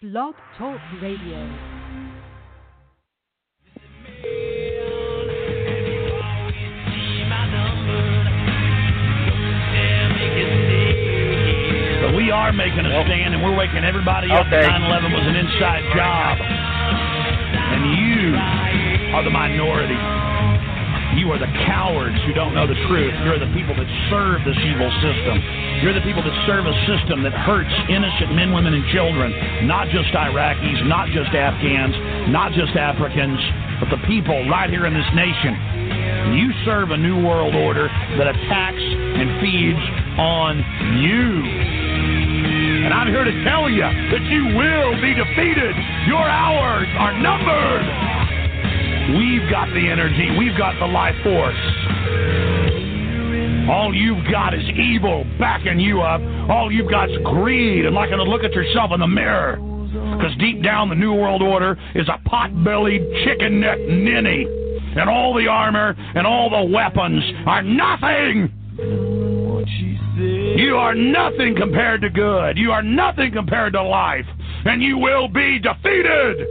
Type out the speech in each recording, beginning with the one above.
Blog Talk Radio. We are making a stand, and we're waking everybody up that 9/11 was an inside job. And you are the minority. You are the cowards who don't know the truth. You're the people that serve this evil system. You're the people that serve a system that hurts innocent men, women, and children. Not just Iraqis, not just Afghans, not just Africans, but the people right here in this nation. You serve a new world order that attacks and feeds on you. And I'm here to tell you that you will be defeated. Your hours are numbered. We've got the energy. We've got the life force. All you've got is evil backing you up. All you've got is greed and liking to look at yourself in the mirror. Because deep down, the New World Order is a pot-bellied, chicken-neck ninny. And all the armor and all the weapons are nothing. You are nothing compared to good. You are nothing compared to life. And you will be defeated.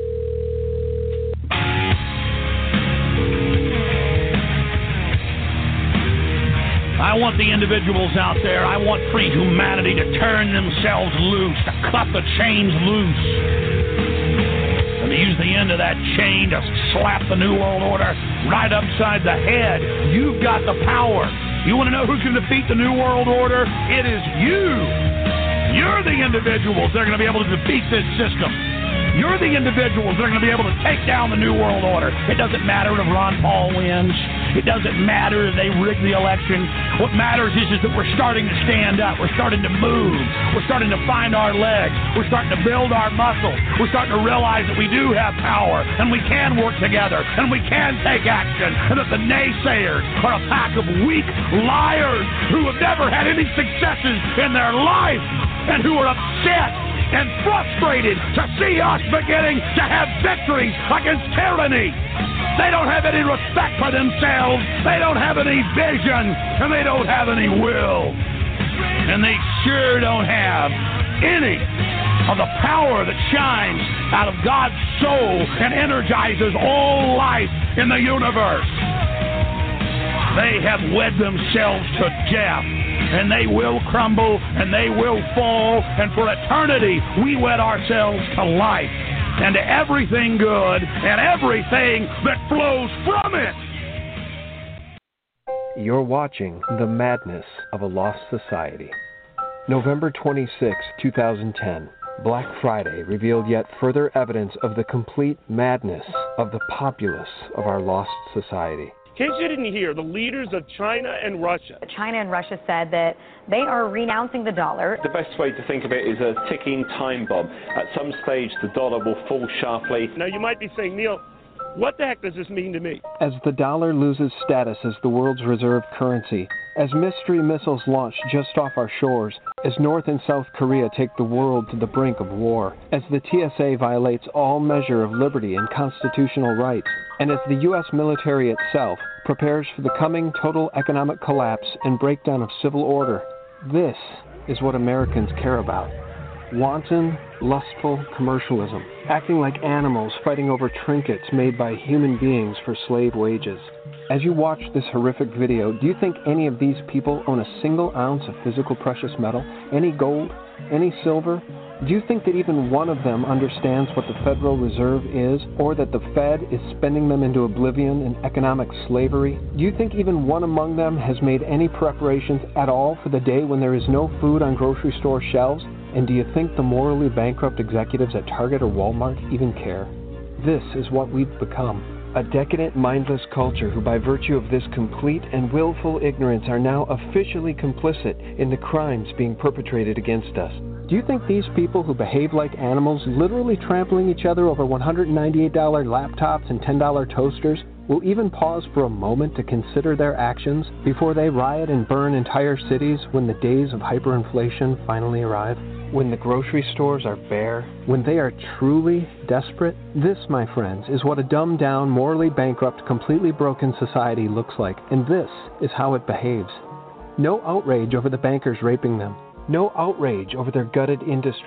I want the individuals out there. I want free humanity to turn themselves loose, to cut the chains loose, and to use the end of that chain to slap the New World Order right upside the head. You've got the power. You want to know who can defeat the New World Order? It is you. You're the individuals that are going to be able to defeat this system. You're the individuals that are going to be able to take down the New World Order. It doesn't matter if Ron Paul wins. It doesn't matter if they rig the election. What matters is that we're starting to stand up. We're starting to move. We're starting to find our legs. We're starting to build our muscle. We're starting to realize that we do have power, and we can work together, and we can take action, and that the naysayers are a pack of weak liars who have never had any successes in their life and who are upset and frustrated to see us beginning to have victories against tyranny. They don't have any respect for themselves. They don't have any vision, and they don't have any will. And they sure don't have any of the power that shines out of God's soul and energizes all life in the universe. They have wed themselves to death, and they will crumble, and they will fall, and for eternity we wed ourselves to life, and to everything good, and everything that flows from it. You're watching The Madness of a Lost Society. November 26, 2010, Black Friday revealed yet further evidence of the complete madness of the populace of our lost society. In case you didn't hear, the leaders of China and Russia. China and Russia said that they are renouncing the dollar. The best way to think of it is a ticking time bomb. At some stage, the dollar will fall sharply. Now, you might be saying, Neil, what the heck does this mean to me? As the dollar loses status as the world's reserve currency, as mystery missiles launch just off our shores, as North and South Korea take the world to the brink of war, as the TSA violates all measure of liberty and constitutional rights, and as the U.S. military itself prepares for the coming total economic collapse and breakdown of civil order, this is what Americans care about. Wanton, lustful commercialism, acting like animals fighting over trinkets made by human beings for slave wages. As you watch this horrific video, do you think any of these people own a single ounce of physical precious metal? Any gold? Any silver? Do you think that even one of them understands what the Federal Reserve is, or that the Fed is spending them into oblivion in economic slavery? Do you think even one among them has made any preparations at all for the day when there is no food on grocery store shelves? And do you think the morally bankrupt executives at Target or Walmart even care? This is what we've become. A decadent, mindless culture who, by virtue of this complete and willful ignorance, are now officially complicit in the crimes being perpetrated against us. Do you think these people who behave like animals, literally trampling each other over $198 laptops and $10 toasters, will even pause for a moment to consider their actions before they riot and burn entire cities when the days of hyperinflation finally arrive? When the grocery stores are bare? When they are truly desperate? This, my friends, is what a dumbed-down, morally bankrupt, completely broken society looks like, and this is how it behaves. No outrage over the bankers raping them. No outrage over their gutted industry.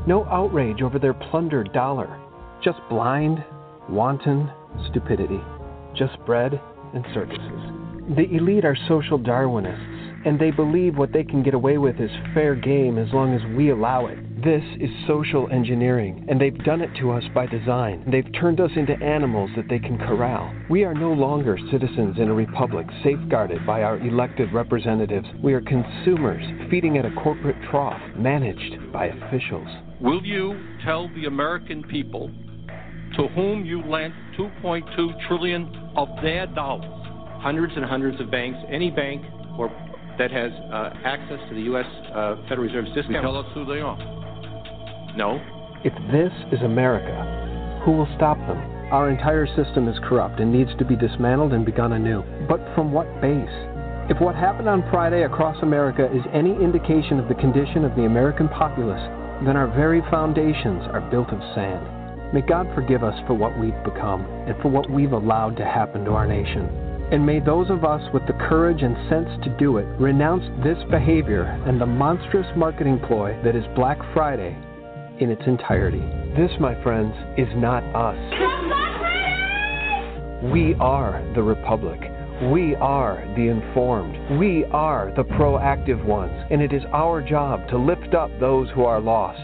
No outrage over their plundered dollar. Just blind, wanton stupidity. Just bread and circuses. The elite are social Darwinists, and they believe what they can get away with is fair game as long as we allow it. This is social engineering, and they've done it to us by design. They've turned us into animals that they can corral. We are no longer citizens in a republic safeguarded by our elected representatives. We are consumers feeding at a corporate trough managed by officials. Will you tell the American people to whom you lent $2.2 trillion of their dollars? Hundreds and hundreds of banks, any bank or that has access to the U.S. Federal Reserve system. Tell us who they are. No. If this is America, who will stop them? Our entire system is corrupt and needs to be dismantled and begun anew. But from what base? If what happened on Friday across America is any indication of the condition of the American populace, then our very foundations are built of sand. May God forgive us for what we've become and for what we've allowed to happen to our nation. And may those of us with the courage and sense to do it renounce this behavior and the monstrous marketing ploy that is Black Friday in its entirety. This, my friends, is not us. We are the Republic. We are the informed. We are the proactive ones. And it is our job to lift up those who are lost.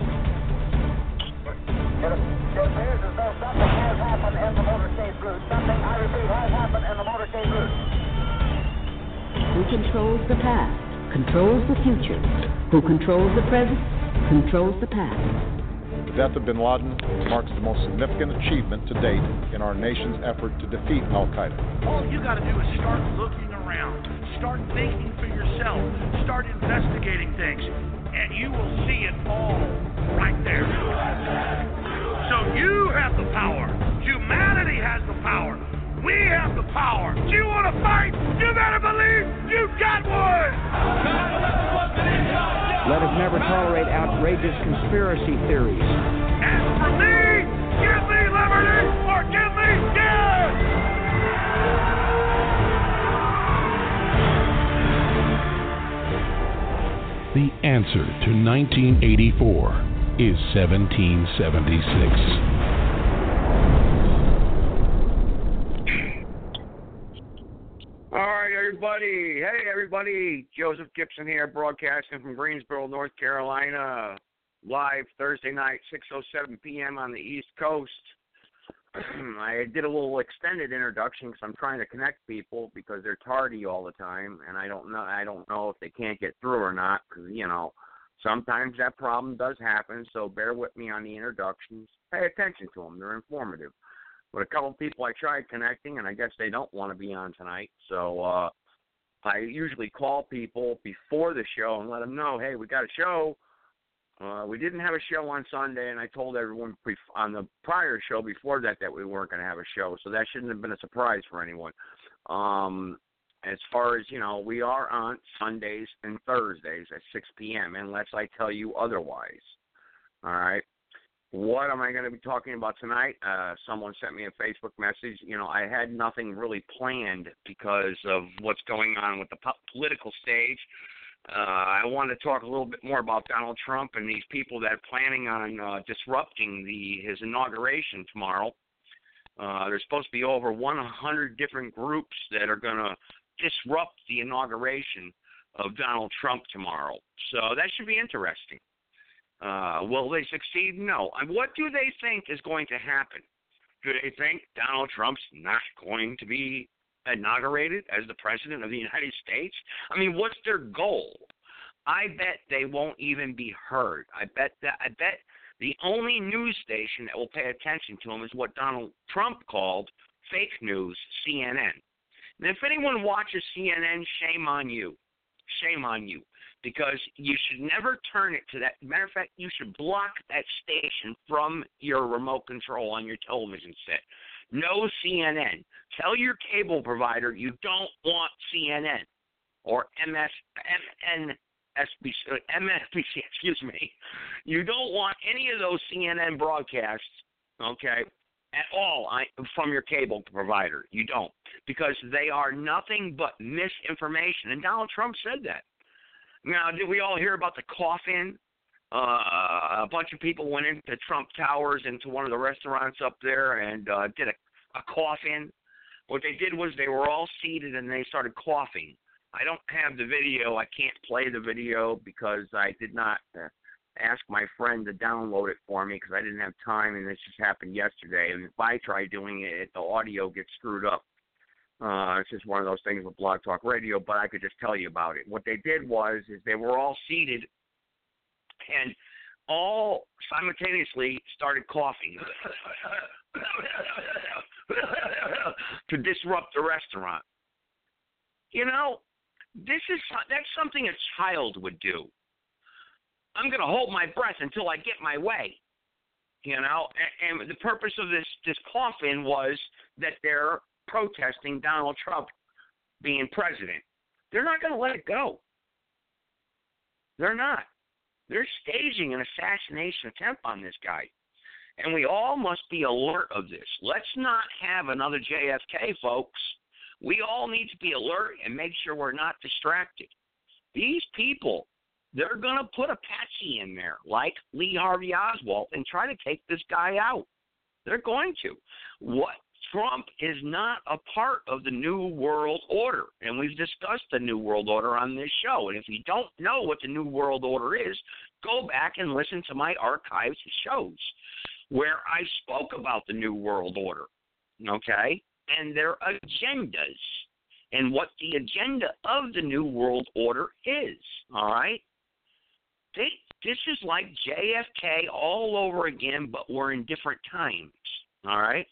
Who controls the past, controls the future. Who controls the present, controls the past. The death of bin Laden marks the most significant achievement to date in our nation's effort to defeat al-Qaeda. All you got to do is start looking around, start thinking for yourself, start investigating things, and you will see it all right there. So you have the power. Humanity has the power. We have the power. Do you want to fight? You better believe you got one. Let us never tolerate outrageous conspiracy theories. And for me, give me liberty or give me death. The answer to 1984 is 1776. All right, everybody. Hey, everybody. Joseph Gibson here, broadcasting from Greensboro, North Carolina. Live Thursday night, 6:07 p.m. on the East Coast. I did a little extended introduction because I'm trying to connect people because they're tardy all the time, and I don't know if they can't get through or not because, you know, sometimes that problem does happen, so bear with me on the introductions. Pay attention to them. They're informative. But a couple of people I tried connecting, and I guess they don't want to be on tonight. So I usually call people before the show and let them know, hey, we got a show. We didn't have a show on Sunday, and I told everyone on the prior show before that we weren't going to have a show. So that shouldn't have been a surprise for anyone. As far as, you know, we are on Sundays and Thursdays at 6 p.m., unless I tell you otherwise. All right. What am I going to be talking about tonight? Someone sent me a Facebook message. You know, I had nothing really planned because of what's going on with the political stage. I want to talk a little bit more about Donald Trump and these people that are planning on disrupting his inauguration tomorrow. There's supposed to be over 100 different groups that are going to disrupt the inauguration of Donald Trump tomorrow. So that should be interesting. Will they succeed? No. What do they think is going to happen? Do they think Donald Trump's not going to be inaugurated as the president of the United States? I mean, what's their goal? I bet they won't even be heard. I bet the only news station that will pay attention to him is what Donald Trump called fake news, CNN. And if anyone watches CNN, shame on you. Shame on you. Because you should never turn it to that. Matter of fact, you should block that station from your remote control on your television set. No CNN. Tell your cable provider you don't want CNN or MSNBC, excuse me. You don't want any of those CNN broadcasts, okay, at all from your cable provider. You don't. Because they are nothing but misinformation. And Donald Trump said that. Now, did we all hear about the cough-in A bunch of people went into Trump Towers, into one of the restaurants up there, and did a cough-in. What they did was they were all seated, and they started coughing. I don't have the video. I can't play the video because I did not ask my friend to download it for me because I didn't have time, and this just happened yesterday. And if I try doing it, the audio gets screwed up. It's just one of those things with Blog Talk Radio, but I could just tell you about it. What they did was is they were all seated and all simultaneously started coughing to disrupt the restaurant. You know, that's something a child would do. I'm going to hold my breath until I get my way. You know, and the purpose of this cough-in was that they're protesting Donald Trump being president. They're not going to let it go. They're not. They're staging an assassination attempt on this guy. And we all must be alert of this. Let's not have another JFK, folks. We all need to be alert and make sure we're not distracted. These people, they're going to put a patsy in there like Lee Harvey Oswald and try to take this guy out. They're going to. Trump is not a part of the New World Order, and we've discussed the New World Order on this show. And if you don't know what the New World Order is, go back and listen to my archives shows where I spoke about the New World Order, okay, and their agendas and what the agenda of the New World Order is, all right? This is like JFK all over again, but we're in different times, all right?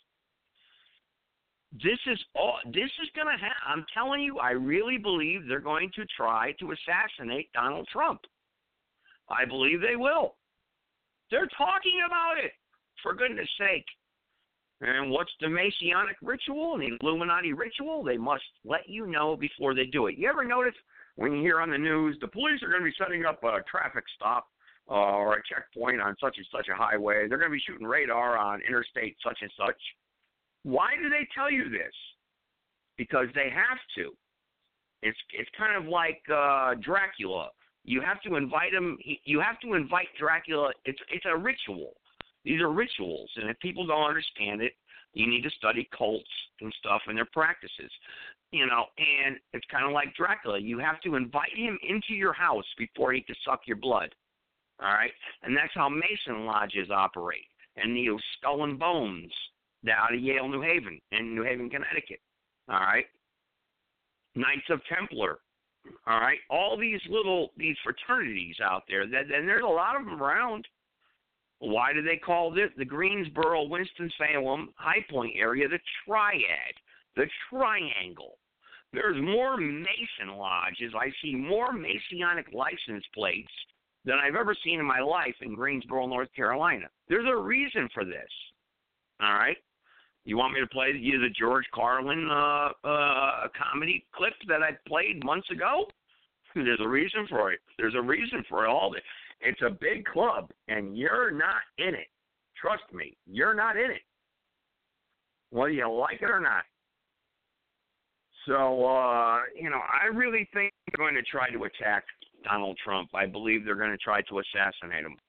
This is going to happen. I'm telling you, I really believe they're going to try to assassinate Donald Trump. I believe they will. They're talking about it, for goodness sake. And what's the Masonic ritual and the Illuminati ritual? They must let you know before they do it. You ever notice when you hear on the news, the police are going to be setting up a traffic stop or a checkpoint on such and such a highway. They're going to be shooting radar on interstate such and such. Why do they tell you this? Because they have to. It's kind of like Dracula. You have to invite him. You have to invite Dracula. It's a ritual. These are rituals, and if people don't understand it, you need to study cults and stuff and their practices. You know, and it's kind of like Dracula. You have to invite him into your house before he can suck your blood. All right, and that's how Mason lodges operate, and the Skull and Bones out of Yale, New Haven, in New Haven, Connecticut. All right, Knights of Templar. All right, all these fraternities out there, and there's a lot of them around. Why do they call this the Greensboro, Winston-Salem, High Point area the Triad, the Triangle? There's more Mason lodges. I see more Masonic license plates than I've ever seen in my life in Greensboro, North Carolina. There's a reason for this. All right? You want me to play you the George Carlin comedy clip that I played months ago? There's a reason for it. There's a reason for it all. It's a big club, and you're not in it. Trust me, you're not in it, whether you like it or not. So, I really think they're going to try to attack Donald Trump. I believe they're going to try to assassinate him.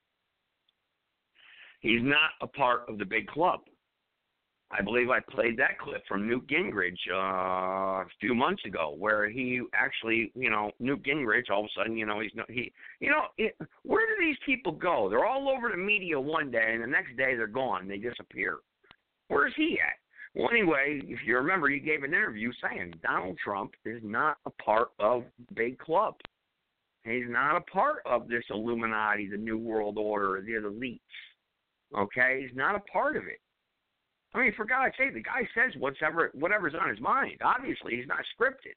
He's not a part of the big club. I believe I played that clip from Newt Gingrich a few months ago, where he actually, Newt Gingrich, all of a sudden, where do these people go? They're all over the media one day, and the next day they're gone. They disappear. Where's he at? Well, anyway, if you remember, he gave an interview saying Donald Trump is not a part of the big club. He's not a part of this Illuminati, the New World Order, the elites. Okay? He's not a part of it. I mean, for God's sake, the guy says whatever's on his mind. Obviously, he's not scripted.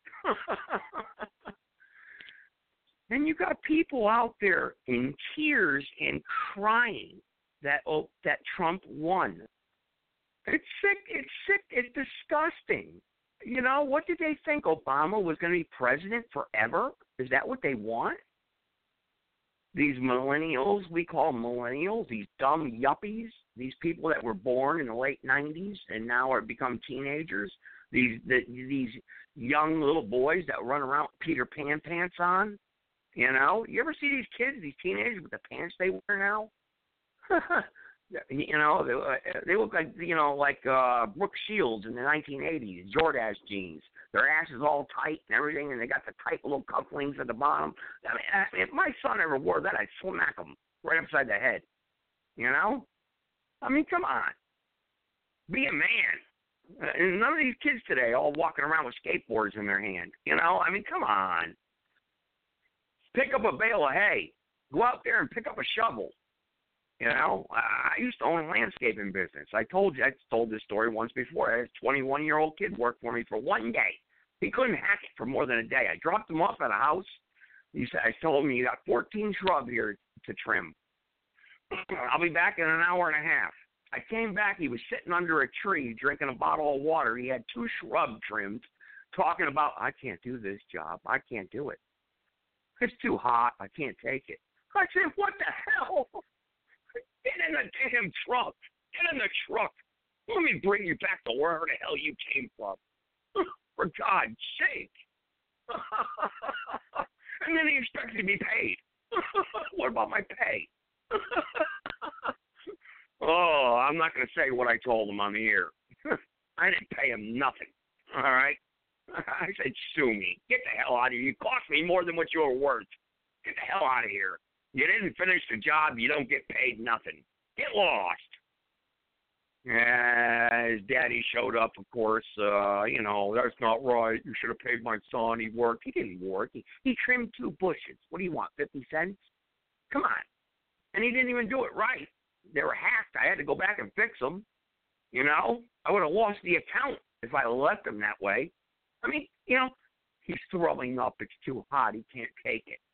And you got people out there in tears and crying that Trump won. It's sick. It's sick. It's disgusting. What did they think? Obama was going to be president forever? Is that what they want? These millennials, we call millennials, these dumb yuppies, these people that were born in the late 90s and now are become teenagers, these young little boys that run around with Peter Pan pants on You know, you ever see these kids, these teenagers with the pants they wear now? You know, they look like, you know, like Brooke Shields in the 1980s, Jordache jeans. Their ass is all tight and everything, and they got the tight little cufflinks at the bottom. I mean, if my son ever wore that, I'd smack him right upside the head. You know? I mean, come on. Be a man. And none of these kids today all walking around with skateboards in their hand. You know? I mean, come on. Pick up a bale of hay. Go out there and pick up a shovel. You know, I used to own a landscaping business. I told this story once before. I had a 21-year-old kid work for me for one day. He couldn't hack it for more than a day. I dropped him off at a house. I told him, you got 14 shrub here to trim. I'll be back in an hour and a half. I came back. He was sitting under a tree drinking a bottle of water. He had 2 shrub trimmed, talking about, I can't do this job. I can't do it. It's too hot. I can't take it. I said, what the hell? Get in the damn truck. Get in the truck. Let me bring you back to wherever the hell you came from. For God's sake. And then he expects to be paid. What about my pay? Oh, I'm not going to say what I told him on the air. I didn't pay him nothing. All right? I said, sue me. Get the hell out of here. You cost me more than what you were worth. Get the hell out of here. You didn't finish the job. You don't get paid nothing. Get lost. His daddy showed up, of course. You know, that's not right. You should have paid my son. He worked. He didn't work. He trimmed 2 bushes. What do you want, 50 cents? Come on. And he didn't even do it right. They were hacked. I had to go back and fix them. You know, I would have lost the account if I left them that way. I mean, you know, he's throwing up. It's too hot. He can't take it.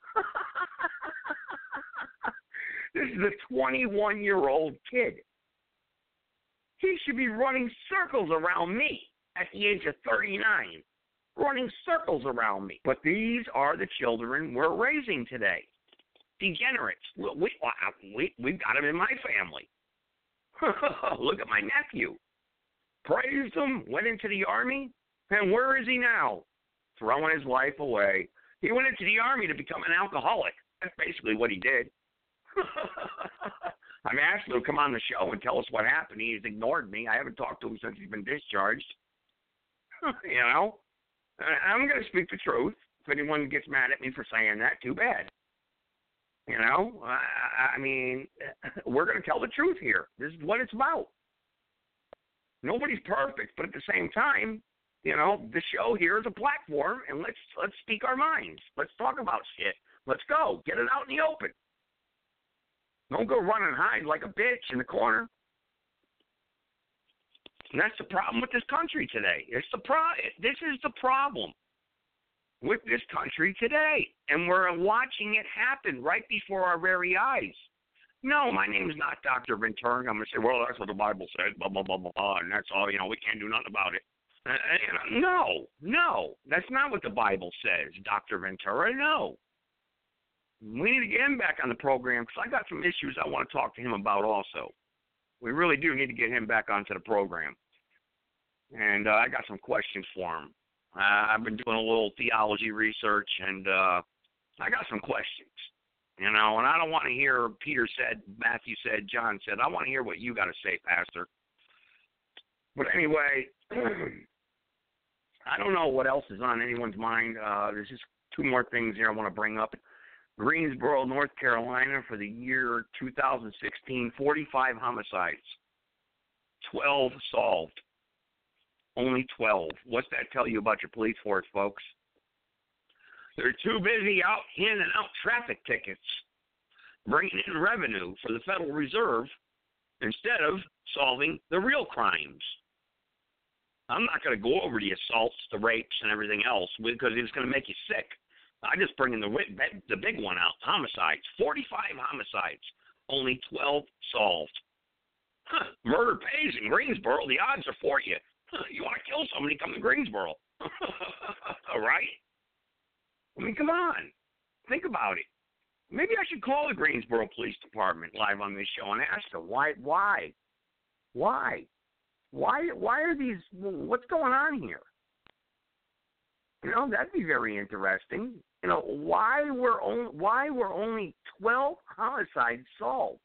This is a 21-year-old kid. He should be running circles around me at the age of 39, running circles around me. But these are the children we're raising today. Degenerates. We've got them in my family. Look at my nephew. Praised him, went into the Army, and where is he now? Throwing his life away. He went into the Army to become an alcoholic. That's basically what he did. I've asked him to come on the show and tell us what happened. He's ignored me. I haven't talked to him since he's been discharged. You know? I'm going to speak the truth. If anyone gets mad at me for saying that, too bad. You know? I mean, we're going to tell the truth here. This is what it's about. Nobody's perfect, but at the same time, you know, the show here is a platform, and let's speak our minds. Let's talk about shit. Let's go. Get it out in the open. Don't go run and hide like a bitch in the corner. And that's the problem with this country today. This is the problem with this country today. And we're watching it happen right before our very eyes. No, my name is not Dr. Ventura. I'm going to say, well, that's what the Bible says, blah, blah, blah, blah, and that's all, you know, we can't do nothing about it. No, that's not what the Bible says, Dr. Ventura, no. We need to get him back on the program because I got some issues I want to talk to him about also. We really do need to get him back onto the program. And I got some questions for him. I've been doing a little theology research, and I got some questions. You know, and I don't want to hear Peter said, Matthew said, John said. I want to hear what you got to say, Pastor. But anyway, I don't know what else is on anyone's mind. There's just 2 more things here I want to bring up. Greensboro, North Carolina, for the year 2016, 45 homicides, 12 solved. Only 12. What's that tell you about your police force, folks? They're too busy out handing out traffic tickets, bringing in revenue for the Federal Reserve instead of solving the real crimes. I'm not going to go over the assaults, the rapes, and everything else because it's going to make you sick. I just bring in the big one out, homicides. 45 homicides, only 12 solved. Murder pays in Greensboro. The odds are for you. You want to kill somebody, come to Greensboro. All right? I mean, come on. Think about it. Maybe I should call the Greensboro Police Department live on this show and ask them, why? Why are these, what's going on here? That'd be very interesting. Why were only 12 homicides solved?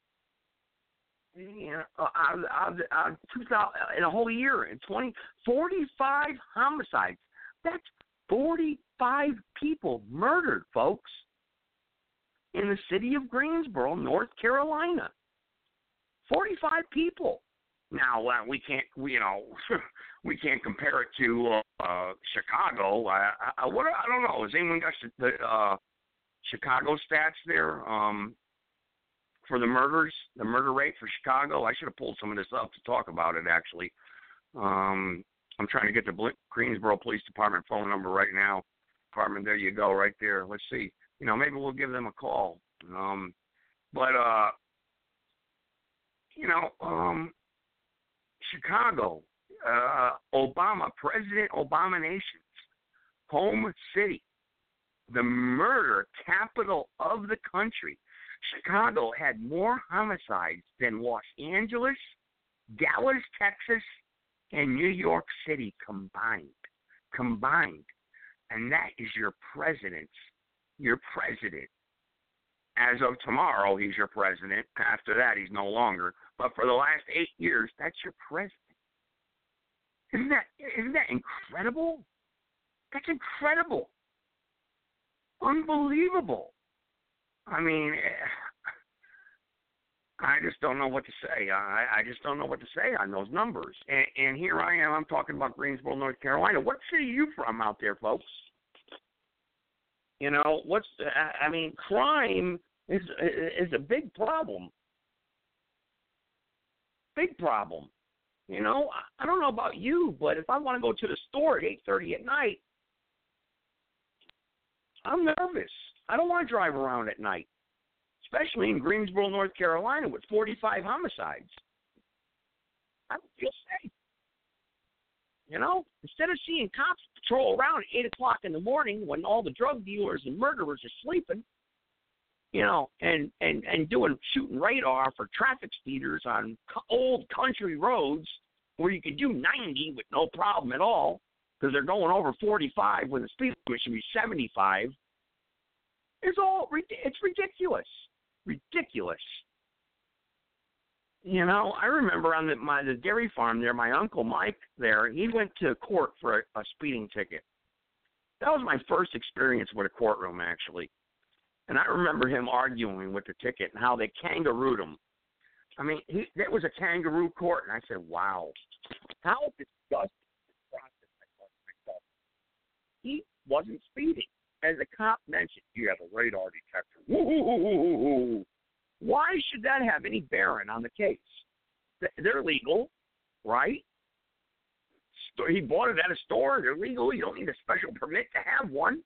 Out of 2000 in a whole year, in 45 homicides. That's 45 people murdered, folks, in the city of Greensboro, North Carolina. 45 people. Now we can't compare it to Chicago. I don't know. Has anyone got the Chicago stats there for the murders, the murder rate for Chicago? I should have pulled some of this up to talk about it. Actually, I'm trying to get the Greensboro Police Department phone number right now. Department, there you go, right there. Let's see. Maybe we'll give them a call. Chicago, President Obama Nation's home city, the murder capital of the country. Chicago had more homicides than Los Angeles, Dallas, Texas, and New York City combined. And that is your president. As of tomorrow, he's your president. After that, he's no longer. But for the last 8 years, that's your president. Isn't that incredible? That's incredible. Unbelievable. I mean, I just don't know what to say. I just don't know what to say on those numbers. And here I am. I'm talking about Greensboro, North Carolina. What city are you from out there, folks? Crime is a big problem. Big problem. I don't know about you, but if I want to go to the store at 8:30 at night, I'm nervous. I don't want to drive around at night, especially in Greensboro, North Carolina, with 45 homicides. I don't feel safe. Instead of seeing cops patrol around at 8 o'clock in the morning when all the drug dealers and murderers are sleeping, and shooting radar for traffic speeders on old country roads where you could do 90 with no problem at all because they're going over 45 when the speed limit should be 75. It's ridiculous. Ridiculous. I remember on the dairy farm there, my Uncle Mike there, he went to court for a speeding ticket. That was my first experience with a courtroom, actually. And I remember him arguing with the ticket and how they kangarooed him. I mean, that was a kangaroo court, and I said, wow, how disgusting this process, I thought to myself. He wasn't speeding. As the cop mentioned, you have a radar detector. Woo-hoo-hoo-hoo-hoo. Why should that have any bearing on the case? They're legal, right? He bought it at a store. They're legal. You don't need a special permit to have one.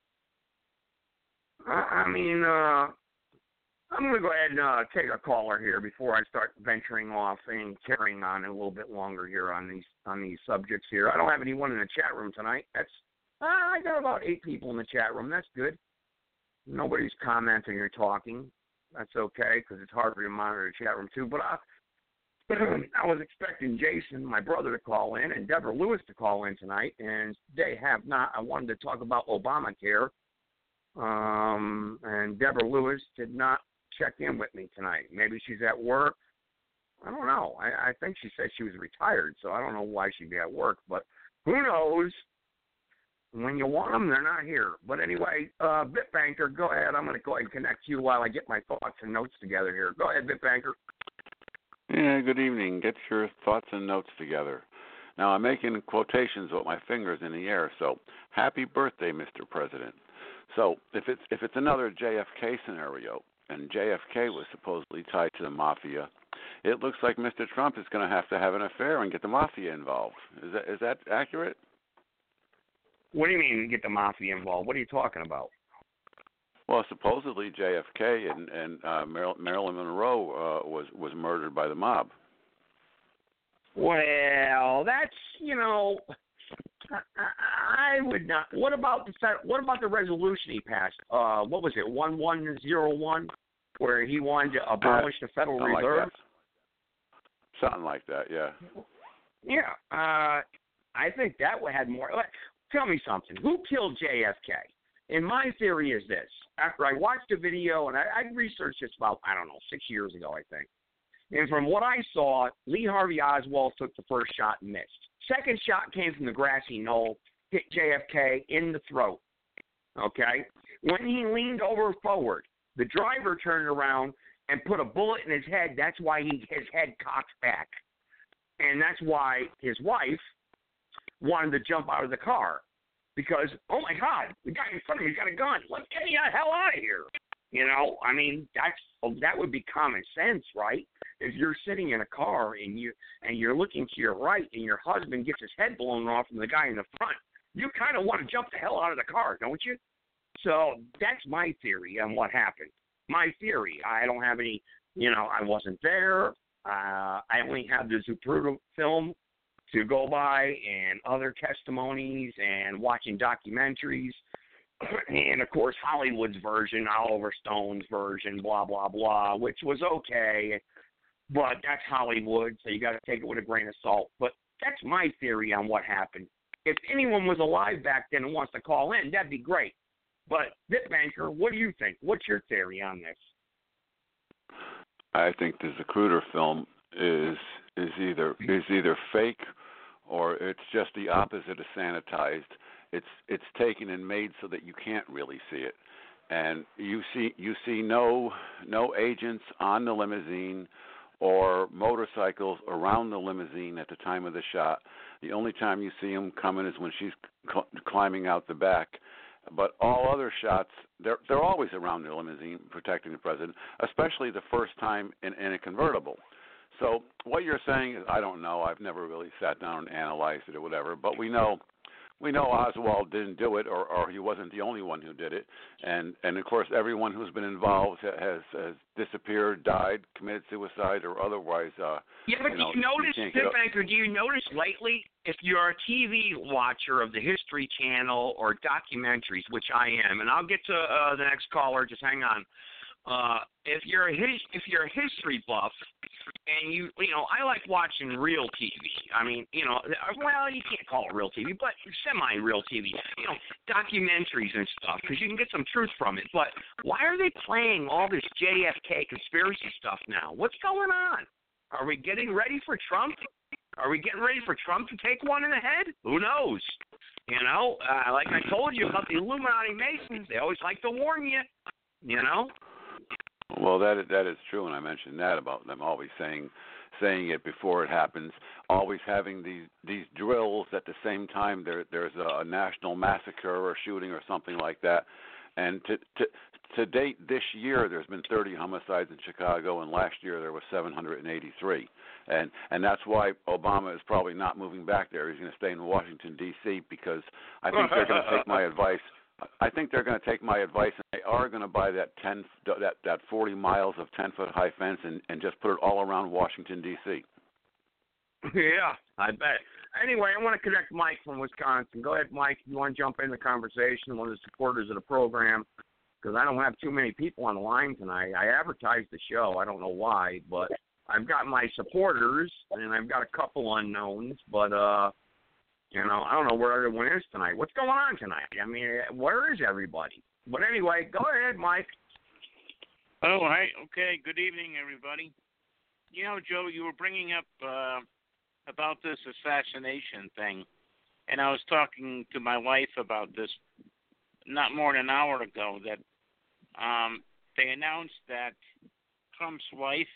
I'm going to go ahead and take a caller here before I start venturing off and carrying on a little bit longer here on these subjects here. I don't have anyone in the chat room tonight. I got about 8 people in the chat room. That's good. Nobody's commenting or talking. That's okay because it's hard for you to monitor the chat room too. But I was expecting Jason, my brother, to call in and Deborah Lewis to call in tonight, and they have not. I wanted to talk about Obamacare. And Deborah Lewis did not check in with me tonight. Maybe she's at work. I don't know. I think she said she was retired, so I don't know why she'd be at work. But who knows? When you want them, they're not here. But anyway, Bitbanker, go ahead. I'm going to go ahead and connect you while I get my thoughts and notes together here. Go ahead, Bitbanker. Yeah, good evening. Get your thoughts and notes together. Now, I'm making quotations with my fingers in the air, so happy birthday, Mr. President. So if it's another JFK scenario, and JFK was supposedly tied to the mafia, it looks like Mr. Trump is going to have an affair and get the mafia involved. Is that accurate? What do you mean get the mafia involved? What are you talking about? Well, supposedly JFK and Marilyn Monroe was murdered by the mob. Well, that's I would not. What about the resolution he passed? What was it? 1101, where he wanted to abolish the Federal Reserve. Something like that, yeah. Yeah, I think that had more. tell me something. Who killed JFK? And my theory is this. After I watched the video, and I researched this about, 6 years ago, I think. And from what I saw, Lee Harvey Oswald took the first shot and missed. Second shot came from the grassy knoll, hit JFK in the throat. Okay? When he leaned over forward, the driver turned around and put a bullet in his head. That's why his head cocked back. And that's why his wife wanted to jump out of the car. Because, oh, my God, the guy in front of me's got a gun. Let's get me the hell out of here. That would be common sense, right? If you're sitting in a car and you're looking to your right and your husband gets his head blown off from the guy in the front, you kind of want to jump the hell out of the car, don't you? So that's my theory on what happened. My theory. I don't have any, I wasn't there. I only have the Zapruder film to go by and other testimonies and watching documentaries. And, of course, Hollywood's version, Oliver Stone's version, blah, blah, blah, which was okay. But that's Hollywood, so you got to take it with a grain of salt. But that's my theory on what happened. If anyone was alive back then and wants to call in, that'd be great. But, Bitbanker, what do you think? What's your theory on this? I think the Zapruder film is either fake or it's just the opposite of sanitized. It's taken and made so that you can't really see it, and you see no agents on the limousine or motorcycles around the limousine at the time of the shot. The only time you see them coming is when she's climbing out the back. But all other shots, they're always around the limousine protecting the president, especially the first time in a convertible. So what you're saying is, I don't know. I've never really sat down and analyzed it or whatever, but we know Oswald didn't do it, or he wasn't the only one who did it, and of course everyone who's been involved has disappeared, died, committed suicide, or otherwise. But do you notice, Bitbanker? Do you notice lately, if you're a TV watcher of the History Channel or documentaries, which I am, and I'll get to the next caller. Just hang on. If you're a history buff, and I like watching real TV. I mean, you can't call it real TV, but semi-real TV. Documentaries and stuff, because you can get some truth from it. But why are they playing all this JFK conspiracy stuff now? What's going on? Are we getting ready for Trump? Are we getting ready for Trump to take one in the head? Who knows? Like I told you about the Illuminati Masons, they always like to warn you. Well, that is true, and I mentioned that about them always saying it before it happens, always having these drills at the same time there's a national massacre or shooting or something like that. And to date this year, there's been 30 homicides in Chicago, and last year there was 783. And that's why Obama is probably not moving back there. He's going to stay in Washington, D.C., because I think they're going to take my advice. I think they're going to take my advice, and they are going to buy that 40 miles of 10-foot high fence and just put it all around Washington, D.C. Yeah, I bet. Anyway, I want to connect Mike from Wisconsin. Go ahead, Mike. You want to jump in the conversation, one of the supporters of the program, because I don't have too many people on the line tonight. I advertised the show. I don't know why, but I've got my supporters, and I've got a couple unknowns, but I don't know where everyone is tonight. What's going on tonight? I mean, where is everybody? But anyway, go ahead, Mike. Oh, hi. Okay, good evening, everybody. Joe, you were bringing up about this assassination thing, and I was talking to my wife about this not more than an hour ago, that they announced that Trump's wife,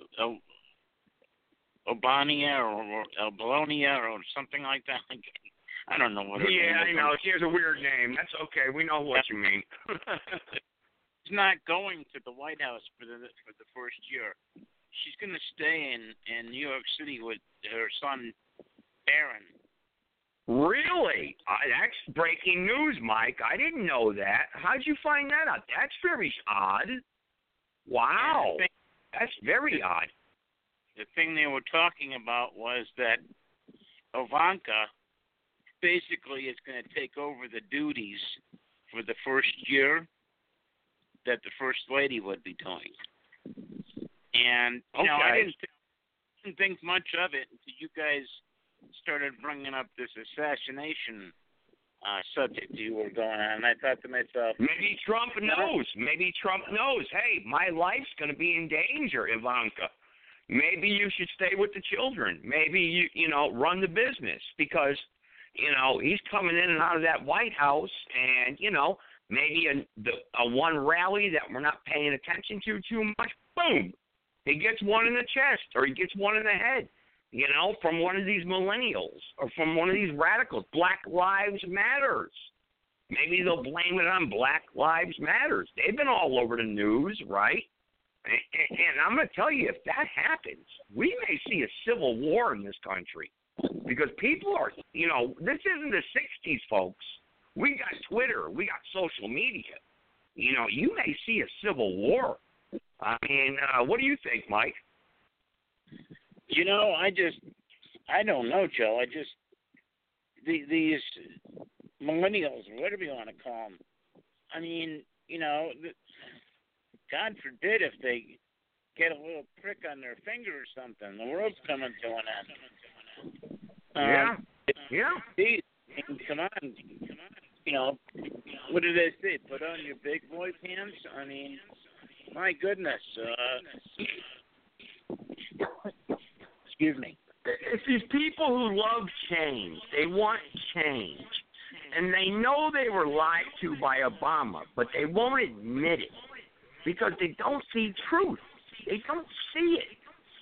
Albania or Albalonia or something like that. I don't know what her name is. Yeah, I know. She has a weird name. That's okay. We know what you mean. She's not going to the White House for the first year. She's going to stay in New York City with her son, Barron. Really? That's breaking news, Mike. I didn't know that. How'd you find that out? That's very odd. Wow. That's very odd. The thing they were talking about was that Ivanka basically is going to take over the duties for the first year that the First Lady would be doing. And, I didn't think much of it until you guys started bringing up this assassination subject you were going on. And I thought to myself, maybe Trump knows. Maybe Trump knows. Hey, my life's going to be in danger, Ivanka. Maybe you should stay with the children. Maybe you run the business because he's coming in and out of that White House, and maybe a one rally that we're not paying attention to too much. Boom, he gets one in the chest or he gets one in the head. From one of these millennials or from one of these radicals. Black Lives Matters. Maybe they'll blame it on Black Lives Matters. They've been all over the news, right? And I'm going to tell you, if that happens, we may see a civil war in this country because people are, this isn't the 60s, folks. We got Twitter. We got social media. You may see a civil war. I mean, what do you think, Mike? I don't know, Joe. These millennials, whatever you want to call them, I mean, God forbid if they get a little prick on their finger or something. The world's coming to an end. Come on. What do they say? Put on your big boy pants? I mean, my goodness. Excuse me. It's these people who love change. They want change. And they know they were lied to by Obama, but they won't admit it because they don't see truth. They don't see it.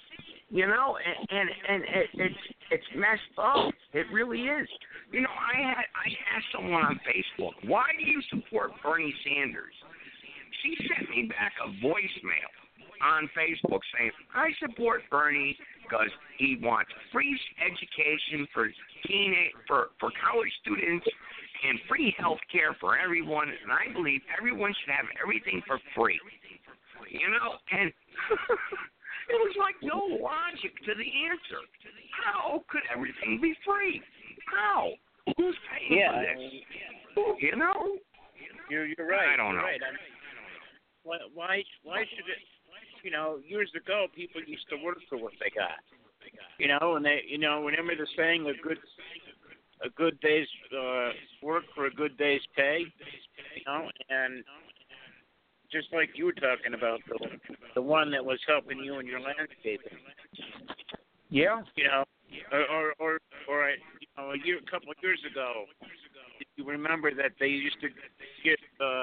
And it's messed up. It really is. I asked someone on Facebook, why do you support Bernie Sanders? She sent me back a voicemail on Facebook saying, I support Bernie because he wants free education for college students and free health care for everyone, and I believe everyone should have everything for free. And it was like no logic to the answer. How could everything be free? How? Who's paying for this? You're right. I don't know. Right. Why should it? Years ago, people used to work for what they got. And they, remember the saying, a good day's work for a good day's pay. And just like you were talking about, the one that was helping you in your landscaping. Yeah. Or a couple of years ago, you remember that they used to get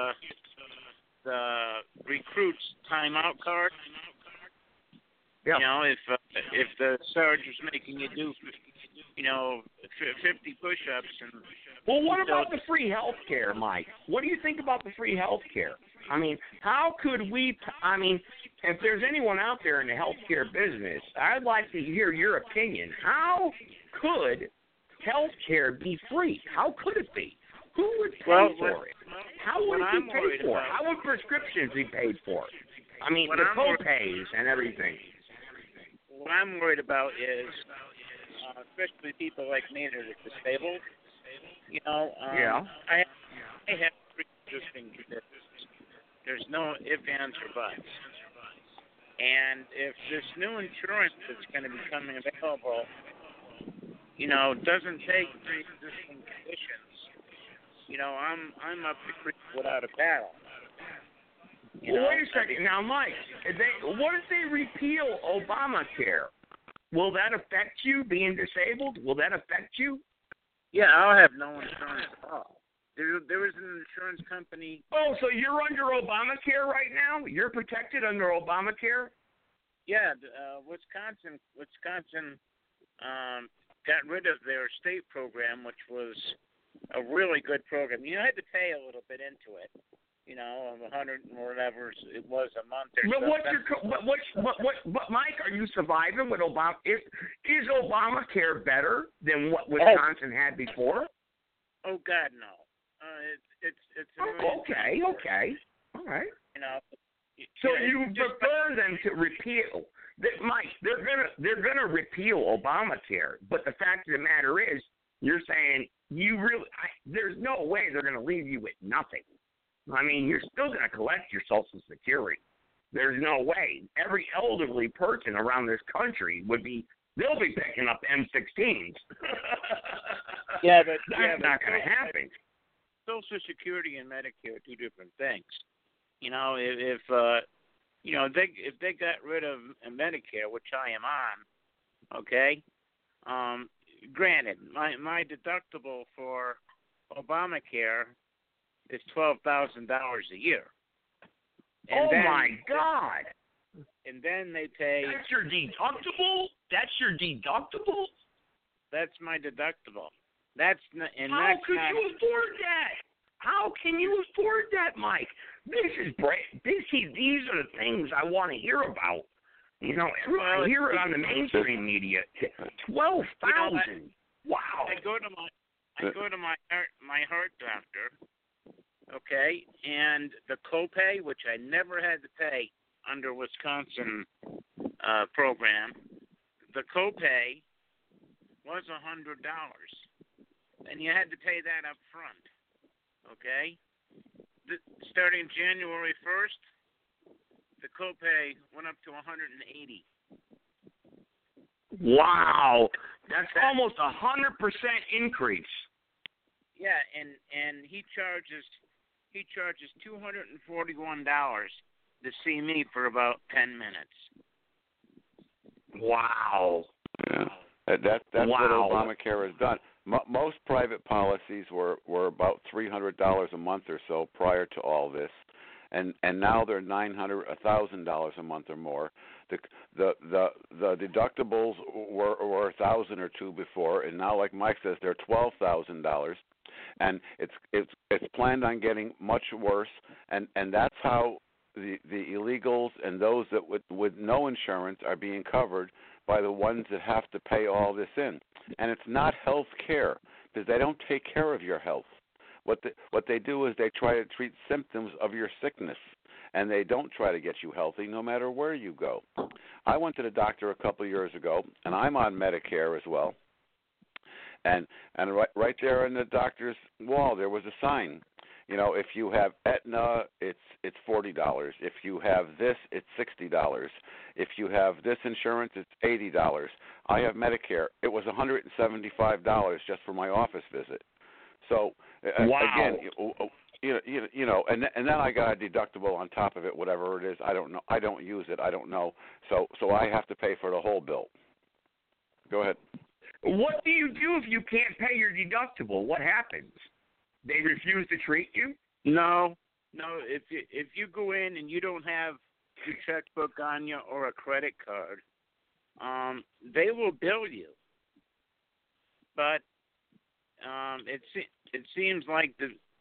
the recruits timeout card. Yeah. If the sergeant was making you do, 50 push-ups and. Well, what about the free health care, Mike? What do you think about the free health care? I mean, how could we? I mean, if there's anyone out there in the healthcare business, I'd like to hear your opinion. How could healthcare be free? How could it be? Who would pay for it? How would it be paid for? How would prescriptions be paid for? I mean, the co-pays and everything. What I'm worried about is, especially people like me that are disabled. I have pre-existing conditions. There's no ifs, ands, or buts. And if this new insurance that's going to be coming available, doesn't take pre-existing conditions, I'm up to creep without a paddle. Well, wait a second. Now, Mike, what if they repeal Obamacare? Will that affect you being disabled? Will that affect you? Yeah, I'll have no insurance at all. There was an insurance company. Oh, so you're under Obamacare right now? You're protected under Obamacare? Yeah, Wisconsin got rid of their state program, which was a really good program. You had to pay a little bit into it. $100 or whatever it was a month or so. But Mike, are you surviving with Obama? Is Obamacare better than what Wisconsin had before? Oh God, no. It's okay. All right. So you prefer them to repeal? Mike, they're gonna repeal Obamacare, but the fact of the matter is, you're saying there's no way they're gonna leave you with nothing. I mean, you're still going to collect your Social Security. There's no way. Every elderly person around this country would be They'll be picking up M16s. Yeah, but that's not going to happen. Social Security and Medicare are two different things. You know, if they got rid of Medicare, which I am on, okay. Granted, my deductible for Obamacare is $12,000 a year. And my God! And then they pay. That's your deductible? That's your deductible? That's my deductible. How could you afford that? How can you afford that, Mike? These are the things I want to hear about. You know, I hear it on the mainstream media. 12,000. Wow. I go to my heart doctor, okay, and the copay, which I never had to pay under Wisconsin program, the copay was $100, and you had to pay that up front. Okay, starting January 1st, the copay went up to $180. Wow, that's almost 100% increase. Yeah, and he charges $241 to see me for about 10 minutes. Wow. Yeah. That's what Obamacare has done. Most private policies were about $300 a month or so prior to all this, and now they're $900, $1,000 a month or more. The deductibles were $1,000 or $2,000 before, and now, like Mike says, they're $12,000, and it's planned on getting much worse, and that's how the illegals and those that with no insurance are being covered by the ones that have to pay all this in. And it's not health care, because they don't take care of your health. What they do is they try to treat symptoms of your sickness, and they don't try to get you healthy no matter where you go. I went to the doctor a couple of years ago, and I'm on Medicare as well. And right there on the doctor's wall, there was a sign. You know, if you have Aetna, it's $40. If you have this, it's $60. If you have this insurance, it's $80. I have Medicare. It was $175 just for my office visit. So again, you know, and then I got a deductible on top of it, whatever it is. I don't know. I don't use it. I don't know. So I have to pay for the whole bill. Go ahead. What do you do if you can't pay your deductible? What happens? They refuse to treat you? No. If you go in and you don't have your checkbook on you or a credit card, they will bill you. But it seems like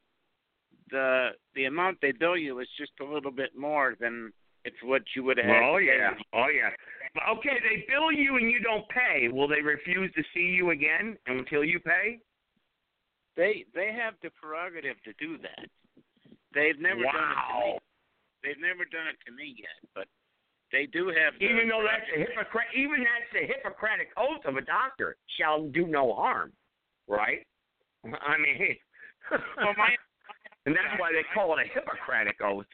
the amount they bill you is just a little bit more than it's what you would have. Oh yeah. Okay, they bill you and you don't pay. Will they refuse to see you again until you pay? They have the prerogative to do that. They've never done it to me. They've never done it to me yet, but they do have. Even though that's a Hippocratic oath of a doctor, shall do no harm, right? I mean, and that's why they call it a Hippocratic oath.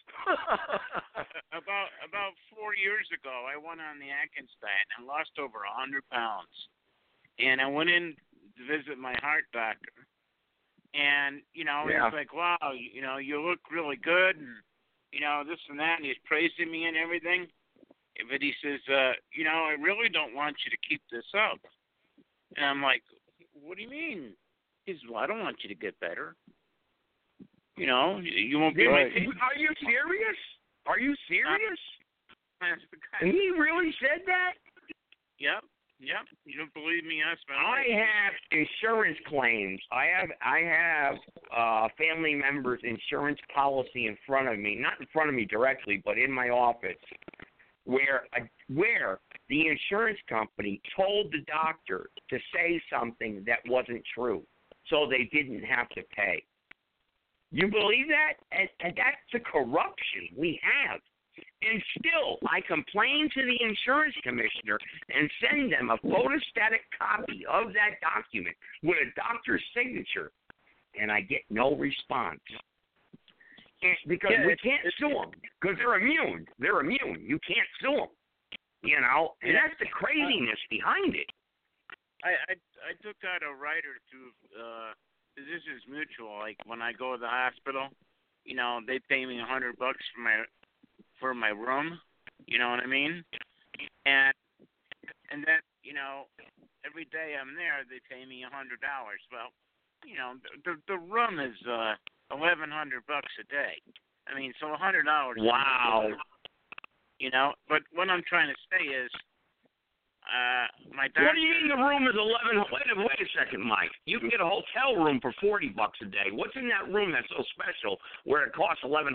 About 4 years ago, I went on the Atkins diet and lost over 100 pounds, and I went in to visit my heart doctor. And, you know, he's like, wow, you know, you look really good, and, you know, this and that, and he's praising me and everything. But he says, you know, I really don't want you to keep this up. And I'm like, what do you mean? He says, well, I don't want you to get better. You know, you won't be right. Are you serious? Are you serious? And he really said that? Yep. You don't believe me? I have insurance claims. I have family members' insurance policy in front of me, not in front of me directly, but in my office, where the insurance company told the doctor to say something that wasn't true, so they didn't have to pay. You believe that? And that's the corruption we have. And still, I complain to the insurance commissioner and send them a photostatic copy of that document with a doctor's signature, and I get no response. Because we can't sue them, because they're immune. They're immune. You can't sue them. You know, and that's the craziness behind it. I took out a rider through Physicians Mutual. Like when I go to the hospital, you know, they pay me $100 for my room. You know what I mean? And then, you know, every day I'm there, they pay me $100. Well, you know, the room is $1,100 a day. I mean, so $100. Wow. You know, but what I'm trying to say is, my doctor. What do you mean the room is 11? Wait a second, Mike. You can get a hotel room for $40 a day. What's in that room that's so special where it costs $1,100?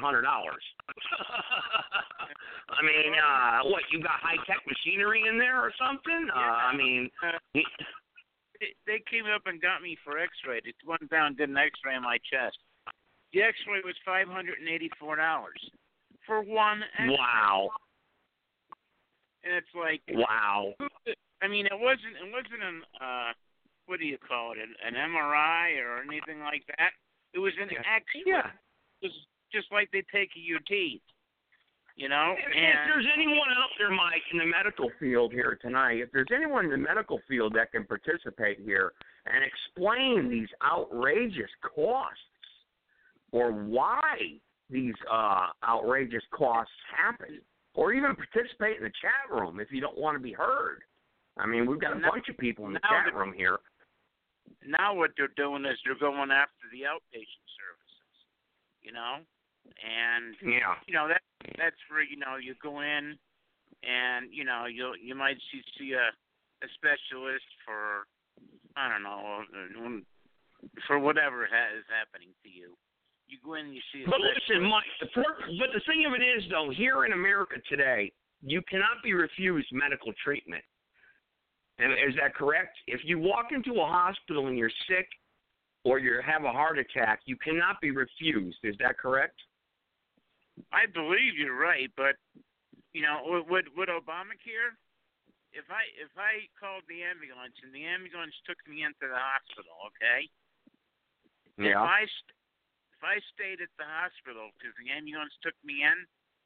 I mean, what? You got high tech machinery in there or something? I mean. They came up and got me for X-ray. They went down and did an X-ray on my chest. The X-ray was $584 for one X-ray. Wow. And it's like, wow. I mean, it wasn't an what do you call it? An MRI or anything like that. It was an X-ray. Yeah. It was just like they take your teeth. You know, if there's anyone out there, Mike, in the medical field here tonight, if there's anyone in the medical field that can participate here and explain these outrageous costs or why these outrageous costs happen, or even participate in the chat room if you don't want to be heard. I mean, we've got a bunch of people in the chat room here. Now what they're doing is they're going after the outpatient services, you know? And yeah, you know that's where you know you go in, and you know you might see a specialist for I don't know for whatever is happening to you. You go in and you see. But listen, Mike. But the thing of it is, though, here in America today, you cannot be refused medical treatment. Is that correct? If you walk into a hospital and you're sick or you have a heart attack, you cannot be refused. Is that correct? I believe you're right, but you know, with Obamacare, if I called the ambulance and the ambulance took me into the hospital, okay? Yeah. If I stayed at the hospital because the ambulance took me in,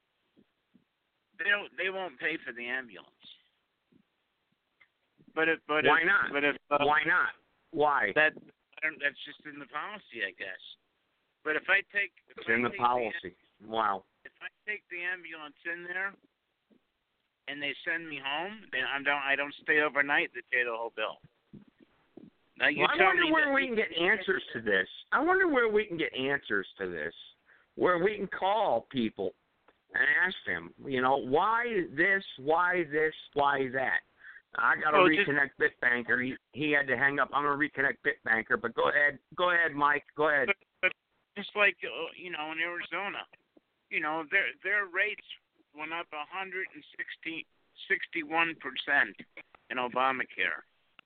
they won't pay for the ambulance. But why not? Why not? Why? That's just in the policy, I guess. But if I take it's in the policy. Wow. If I take the ambulance in there and they send me home, then I don't stay overnight. They pay the whole bill. Now you I wonder where we can get answers to this. I wonder where we can get answers to this, where we can call people and ask them, you know, why this, why that. I got to reconnect Bitbanker. He had to hang up. I'm going to reconnect Bitbanker. But go ahead, Mike. Go ahead. But just like you know, in Arizona, you know, their rates went up 61% in Obamacare.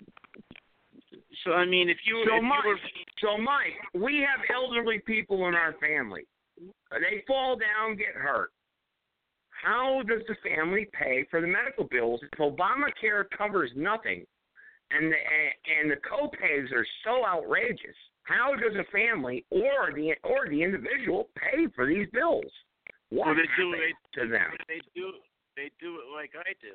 So I mean, Mike, we have elderly people in our family. They fall down, get hurt. How does the family pay for the medical bills if Obamacare covers nothing, and the co-pays are so outrageous? How does a family or the individual pay for these bills? What happens to them? They do it like I do.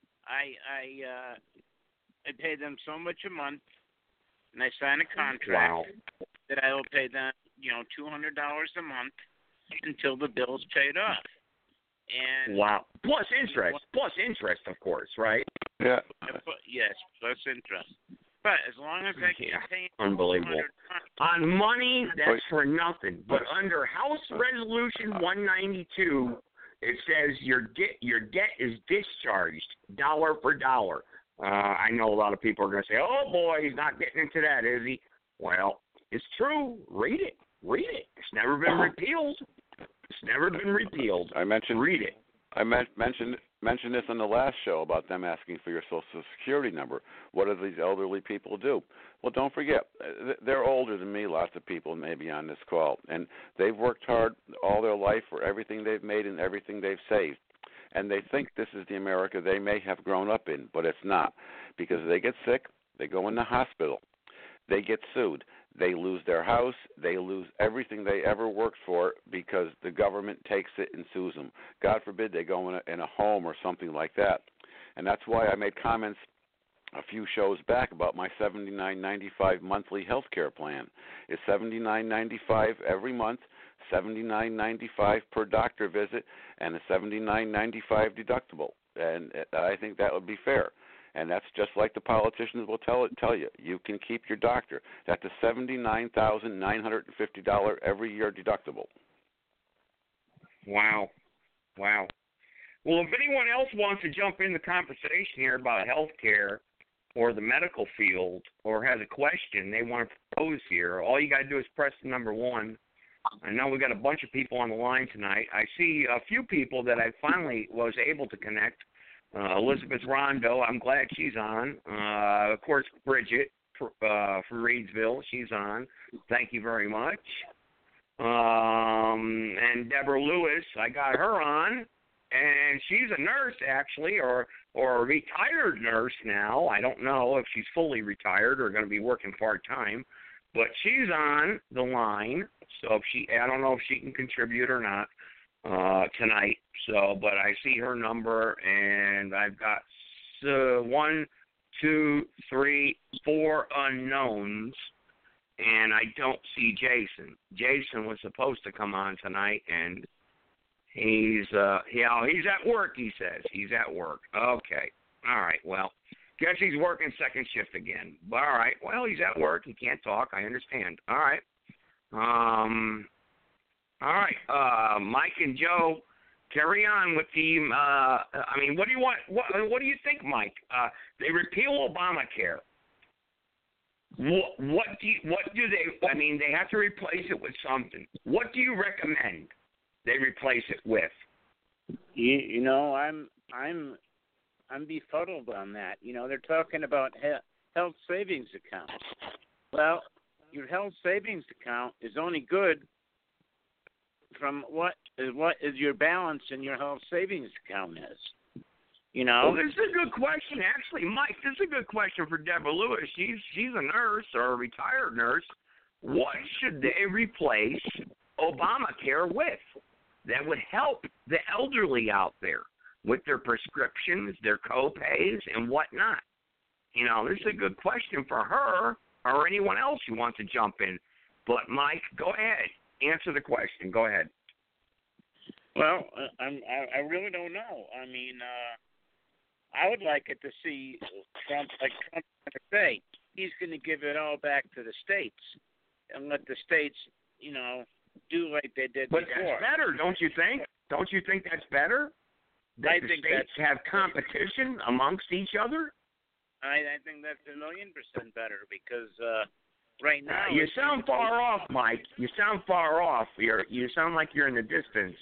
I pay them so much a month, and I sign a contract that I will pay them, you know, $200 a month until the bill's paid off. And wow. Plus interest, of course, right? Yeah. Yes, plus interest. But as long as I can pay unbelievable. On money, that's for nothing. But under House Resolution 192, it says your debt is discharged dollar for dollar. I know a lot of people are going to say, "Oh boy, he's not getting into that, is he?" Well, it's true. Read it. It's never been repealed. It's never been repealed. Read it. I mentioned this on the last show about them asking for your Social Security number. What do these elderly people do? Well, don't forget, they're older than me, lots of people maybe on this call, and they've worked hard all their life for everything they've made and everything they've saved. And they think this is the America they may have grown up in, but it's not. Because they get sick, they go in the hospital, they get sued. They lose their house. They lose everything they ever worked for because the government takes it and sues them. God forbid they go in a home or something like that. And that's why I made comments a few shows back about my $79.95 monthly health care plan. It's $79.95 every month, $79.95 per doctor visit, and a $79.95 deductible. And I think that would be fair. And that's just like the politicians will tell you. You can keep your doctor. That's a $79,950 every year deductible. Wow. Well, if anyone else wants to jump in the conversation here about health care or the medical field or has a question they want to propose here, all you got to do is press the number 1. I know we got a bunch of people on the line tonight. I see a few people that I finally was able to connect. Elizabeth Rondo, I'm glad she's on. Of course, Bridget from Reedsville, she's on. Thank you very much. And Deborah Lewis, I got her on. And she's a nurse, actually, or a retired nurse now. I don't know if she's fully retired or going to be working part-time. But she's on the line, so I don't know if she can contribute or not tonight. So, but I see her number, and I've got 1, 2, 3, 4 unknowns, and I don't see Jason. Jason was supposed to come on tonight, and he's at work. He says he's at work. Okay, all right. Well, guess he's working second shift again. But all right. Well, he's at work. He can't talk. I understand. All right. All right. Mike and Joe, carry on with the. What do you want? What do you think, Mike? They repeal Obamacare. What do they? They have to replace it with something. What do you recommend they replace it with? I'm befuddled on that. They're talking about health savings accounts. Well, your health savings account is only good from what is your balance in your health savings account is. Well, this is a good question, actually, Mike. This is a good question for Deborah Lewis. She's a nurse or a retired nurse. What should they replace Obamacare with that would help the elderly out there with their prescriptions, their co-pays, and whatnot? This is a good question for her or anyone else who wants to jump in. But, Mike, go ahead. Answer the question. Go ahead. Well, I really don't know. I would like it to see Trump say he's going to give it all back to the states and let the states, do like they did before. But that's better, don't you think? Don't you think that's better? That the states have competition amongst each other? I think that's 1,000,000% better because right now you sound far off, Mike. You sound far off. You sound like you're in the distance.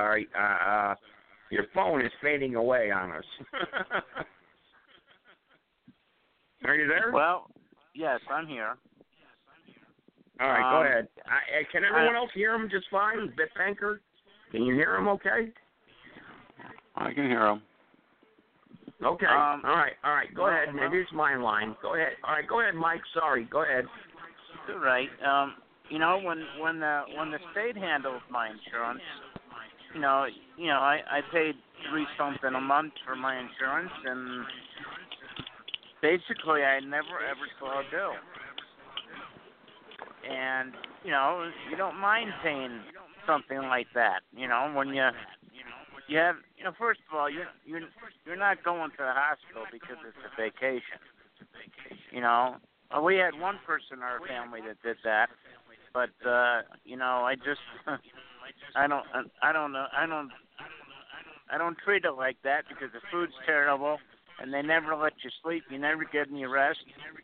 Your phone is fading away on us. Are you there? Well, yes, I'm here. All right, go ahead. Can everyone else hear him just fine? Bitbanker? Can you hear him okay? I can hear him. Okay. All right. Go ahead. Maybe it's my line. Go ahead. All right, go ahead, Mike. Sorry. Go ahead. All right. When the state handles my insurance, I paid $3 a month for my insurance, and basically I never ever saw a bill. And you don't mind paying something like that. When you have, first of all, you're not going to the hospital because it's a vacation. We had one person in our family that did that, but I don't treat it like that because the food's terrible and they never let you sleep. You never get any rest.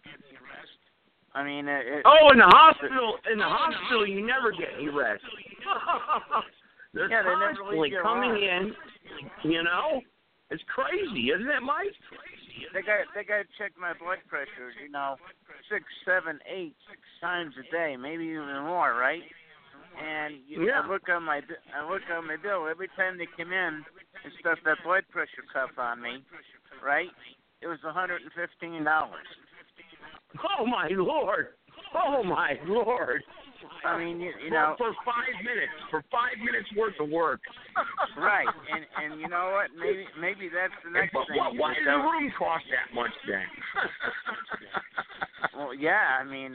In the hospital, you never get any rest. They're constantly coming in. It's crazy, isn't it, Mike? They got to check my blood pressure. 6, 7, 8 times a day, maybe even more, right? And I look on my bill every time they come in and stuff that blood pressure cuff on me, right? It was $115. Oh my Lord! I mean, you know, for 5 minutes, for 5 minutes worth of work. Right, and you know what? Maybe that's the next thing. Why does the room cost that much then? Well, yeah, I mean,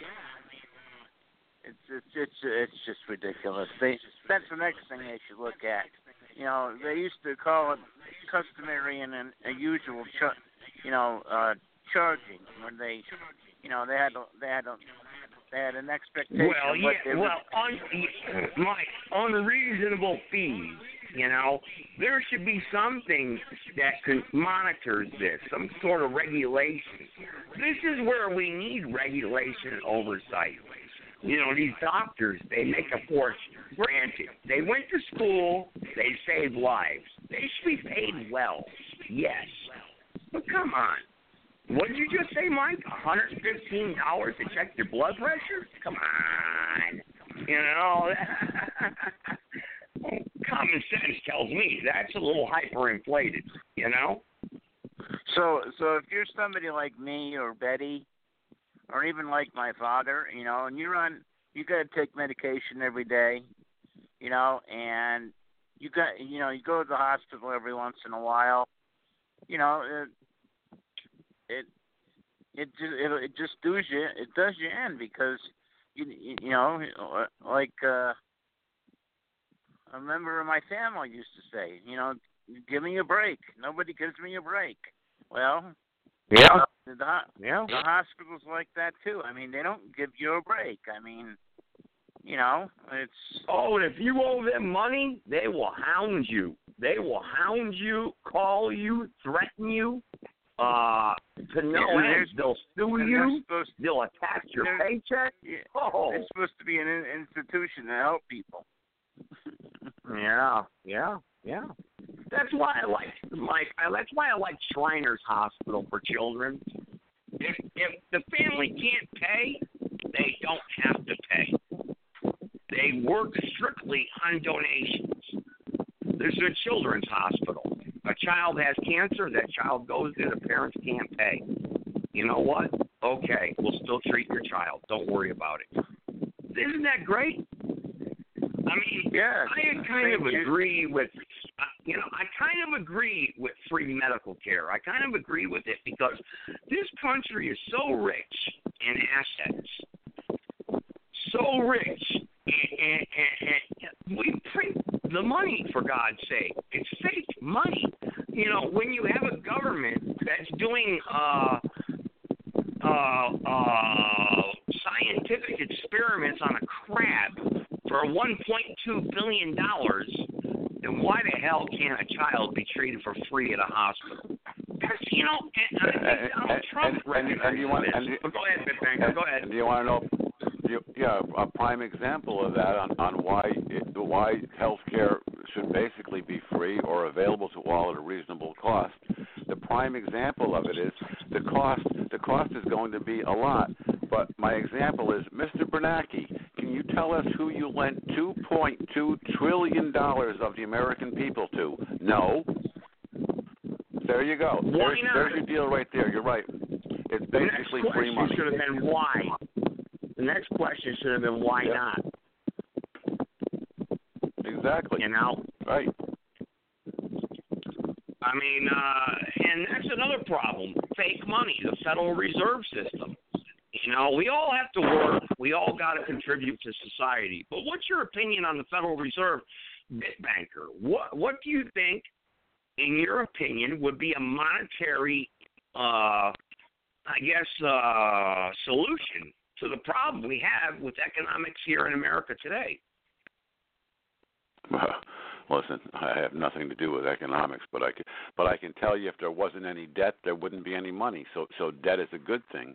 it's just ridiculous. That's the next thing they should look at. You know, they used to call it customary and a usual, charging when they, you know, they had an expectation. Well, Mike, unreasonable fees. You know, there should be something that monitors this, some sort of regulation. This is where we need regulation and oversight. You know, these doctors, they make a fortune. Granted, they went to school, they saved lives. They should be paid well, yes. But come on. What did you just say, Mike? $115 to check your blood pressure? Come on. You know, common sense tells me that's a little hyperinflated, you know? So if you're somebody like me or Betty, or even like my father, you know, and you got to take medication every day, you know, and you go to the hospital every once in a while, you know, it just does you in because you know, like a member of my family used to say, you know, give me a break. Nobody gives me a break. Well, yeah. The hospital's like that too. I mean, they don't give you a break. I mean, you know, it's... Oh, and if you owe them money, they will hound you. They will hound you, call you, threaten you, to no end. They'll sue you. They'll attach your paycheck. Oh. It's supposed to be an institution to help people. Yeah. That's why I like That's why I like Shriners Hospital for Children. If the family can't pay, they don't have to pay. They work strictly on donations. There's a children's hospital. A child has cancer, that child goes there, the parents can't pay. You know what? Okay, we'll still treat your child. Don't worry about it. Isn't that great? I mean, yeah, I kind of agree with, I kind of agree with free medical care. I kind of agree with it because this country is so rich in assets, so rich, and we print the money, for God's sake. It's fake money. You know, when you have a government that's doing scientific experiments on a crab for $1.2 billion, then why the hell can't a child be treated for free at a hospital? That's, you know, Donald Trump recognizes this. Go ahead, Bitbanker, go ahead. Do you want to know, a prime example of that on why health care should basically be free or available to all at a reasonable cost. The prime example of it is the cost. The cost is going to be a lot. But my example is, Mr. Bernanke, can you tell us who you lent $2.2 trillion of the American people to? No. There you go. There's your deal right there. You're right. It's basically free money. The next question should have been why. The next question should have been why not. Exactly. You know? Right. I mean, and that's another problem. Fake money, the Federal Reserve System. You know, we all have to work. We all got to contribute to society. But what's your opinion on the Federal Reserve, Bitbanker? What do you think, in your opinion, would be a monetary, solution to the problem we have with economics here in America today? Listen, I have nothing to do with economics, but I can tell you if there wasn't any debt, there wouldn't be any money. So debt is a good thing.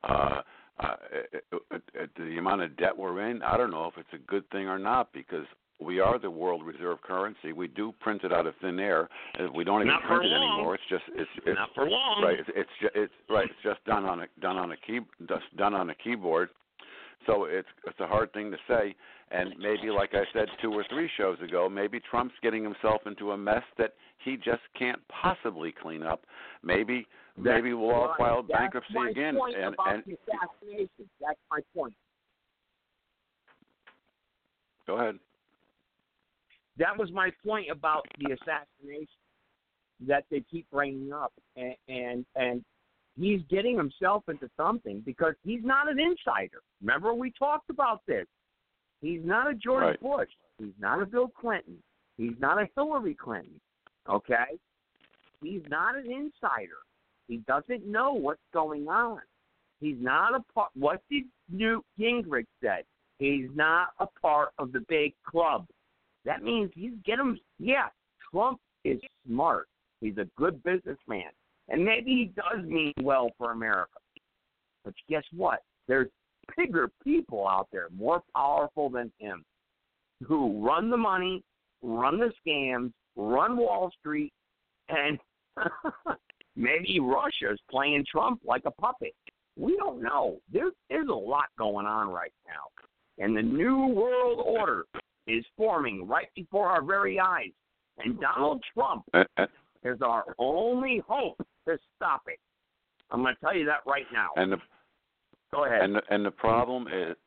The amount of debt we're in, I don't know if it's a good thing or not because we are the world reserve currency. We do print it out of thin air. We don't even print it anymore. It's not for long. Right. It's just done on a keyboard. So it's a hard thing to say. And maybe, like I said 2 or 3 shows ago, maybe Trump's getting himself into a mess that he just can't possibly clean up. Maybe we'll all file bankruptcy again. The assassination. That's my point. Go ahead. That was my point about the assassination that they keep bringing up, and he's getting himself into something because he's not an insider. Remember, we talked about this. He's not a George Bush. He's not a Bill Clinton. He's not a Hillary Clinton. Okay? He's not an insider. He doesn't know what's going on. He's not a part. What did Newt Gingrich say? He's not a part of the big club. That means he's Trump is smart. He's a good businessman. And maybe he does mean well for America. But guess what? There's bigger people out there, more powerful than him, who run the money, run the scams, run Wall Street, and maybe Russia's playing Trump like a puppet. We don't know. There's a lot going on right now. And the New World Order is forming right before our very eyes. And Donald Trump is our only hope to stop it. I'm going to tell you that right now. Go ahead. And the problem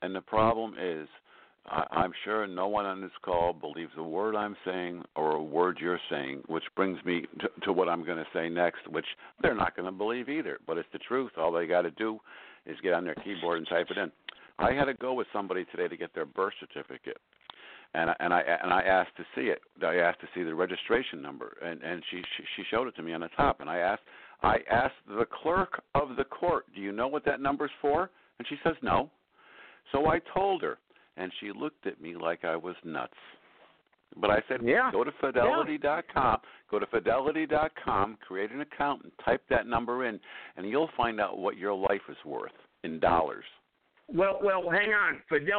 is, I'm sure no one on this call believes a word I'm saying or a word you're saying, which brings me to what I'm going to say next, which they're not going to believe either. But it's the truth. All they got to do is get on their keyboard and type it in. I had to go with somebody today to get their birth certificate, and I asked to see it. I asked to see the registration number, and she showed it to me on the top. And I asked the clerk of the court, "Do you know what that number's for?" And she says no. So I told her, and she looked at me like I was nuts. But I said, go to Fidelity.com. Go to Fidelity.com, create an account, and type that number in, and you'll find out what your life is worth in dollars. Well, hang on.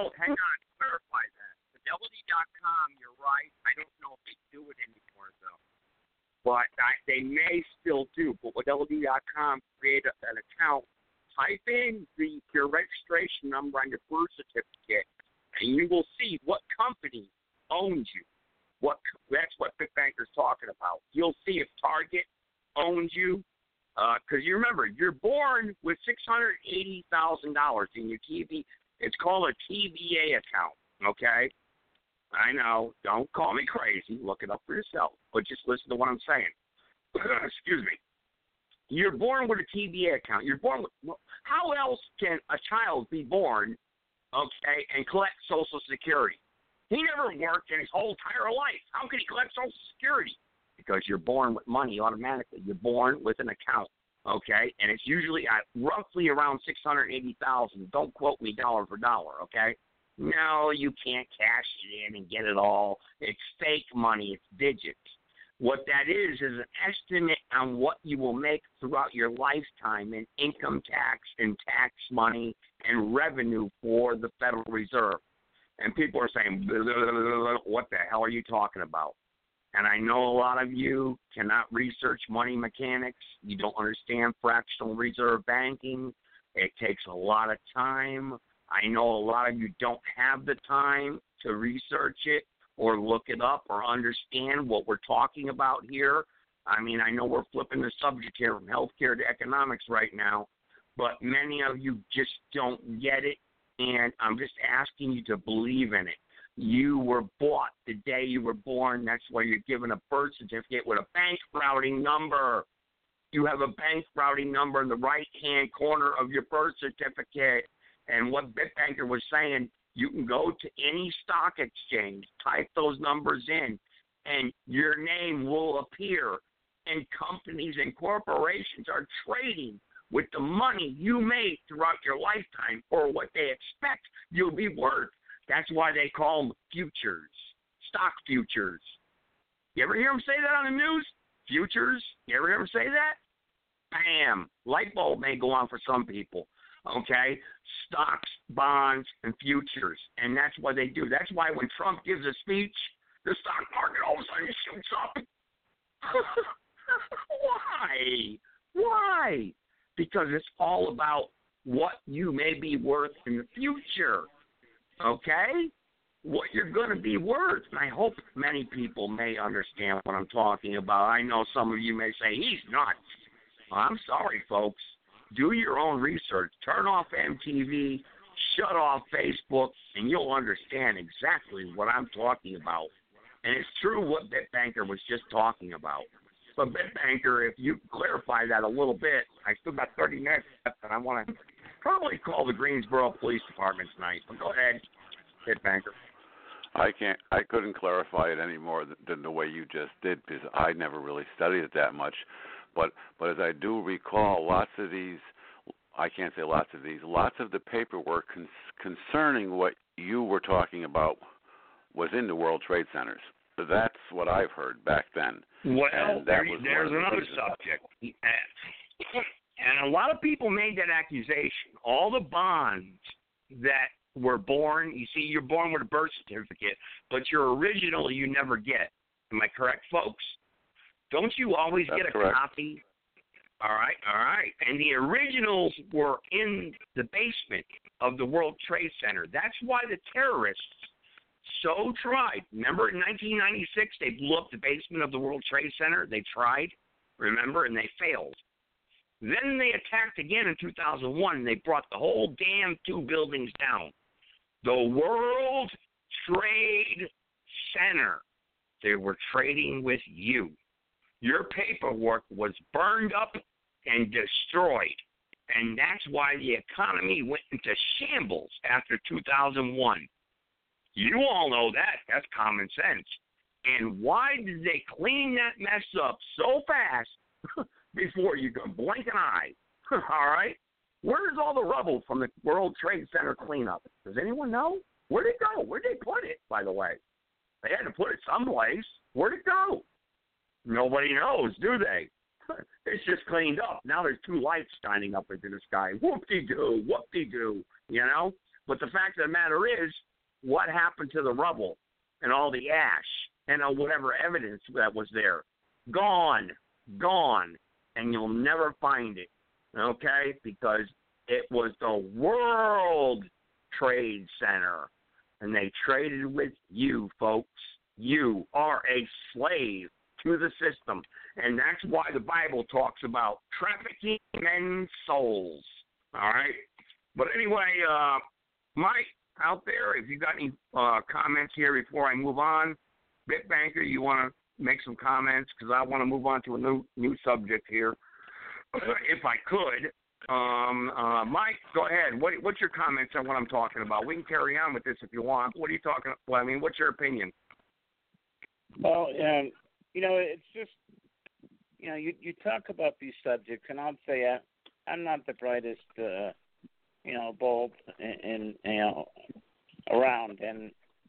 Clarify that. Fidelity.com, you're right. I don't know if they do it anymore, though. But they may still do. But Fidelity.com, create an account, type in your registration number on your birth certificate, and you will see what company owns you. That's what Big Banker's talking about. You'll see if Target owns you. Because you remember, you're born with $680,000 in your TV. It's called a TBA account, okay? I know. Don't call me crazy. Look it up for yourself. But just listen to what I'm saying. Excuse me. You're born with a TBA account. You're born with. How else can a child be born, okay, and collect Social Security? He never worked in his whole entire life. How can he collect Social Security? Because you're born with money automatically. You're born with an account, okay? And it's usually at roughly around $680,000. Don't quote me dollar for dollar, okay? No, you can't cash it in and get it all. It's fake money. It's digits. What that is an estimate on what you will make throughout your lifetime in income tax and tax money and revenue for the Federal Reserve. And people are saying, blah, blah, blah, blah, what the hell are you talking about? And I know a lot of you cannot research money mechanics. You don't understand fractional reserve banking. It takes a lot of time. I know a lot of you don't have the time to research it or look it up or understand what we're talking about here. I mean, I know we're flipping the subject here from healthcare to economics right now, but many of you just don't get it, and I'm just asking you to believe in it. You were bought the day you were born. That's why you're given a birth certificate with a bank routing number. You have a bank routing number in the right-hand corner of your birth certificate. And what Bitbanker was saying, you can go to any stock exchange, type those numbers in, and your name will appear. And companies and corporations are trading with the money you made throughout your lifetime or what they expect you'll be worth. That's why they call them futures, stock futures. You ever hear them say that on the news? Futures? You ever hear them say that? Bam. Light bulb may go on for some people, okay? Stocks, bonds, and futures. And that's what they do. That's why when Trump gives a speech, the stock market all of a sudden shoots up. Why? Because it's all about what you may be worth in the future. Okay? What you're going to be worth. And I hope many people may understand what I'm talking about. I know some of you may say, he's nuts. I'm sorry, folks. Do your own research. Turn off MTV. shut off Facebook, and you'll understand exactly what I'm talking about. And it's true what BitBanker was just talking about. But BitBanker, if you clarify that a little bit, I still got 30 minutes left, and I want to probably call the Greensboro Police Department tonight. But go ahead, BitBanker. I couldn't clarify it any more than the way you just did, because I never really studied it that much. But as I do recall, lots of the paperwork concerning what you were talking about was in the World Trade Centers. So that's what I've heard back then. Well, there's another subject. And a lot of people made that accusation. All the bonds that were born, you see, you're born with a birth certificate, but your original you never get. Am I correct, folks? Don't you always get a copy? All right. And the originals were in the basement of the World Trade Center. That's why the terrorists so tried. Remember in 1996, they blew up the basement of the World Trade Center? They tried, remember, and they failed. Then they attacked again in 2001, and they brought the whole damn 2 buildings down. The World Trade Center. They were trading with you. Your paperwork was burned up and destroyed. And that's why the economy went into shambles after 2001. You all know that. That's common sense. And why did they clean that mess up so fast before you can blink an eye? All right? Where's all the rubble from the World Trade Center cleanup? Does anyone know? Where'd it go? Where'd they put it, by the way? They had to put it someplace. Where'd it go? Nobody knows, do they? It's just cleaned up. Now there's 2 lights shining up into the sky. Whoop-de-doo, whoop-de-doo, you know? But the fact of the matter is, what happened to the rubble and all the ash and whatever evidence that was there? Gone. And you'll never find it, okay? Because it was the World Trade Center, and they traded with you, folks. You are a slave to the system, and that's why the Bible talks about trafficking men's souls, all right? But anyway, Mike, out there, if you got any comments here before I move on, BitBanker, you want to make some comments? Because I want to move on to a new subject here, if I could. Mike, go ahead. What's your comments on what I'm talking about? We can carry on with this if you want. What are you talking about? Well, I mean, what's your opinion? Well, it's just, you talk about these subjects, and I'll say I'm not the brightest, bulb in around, and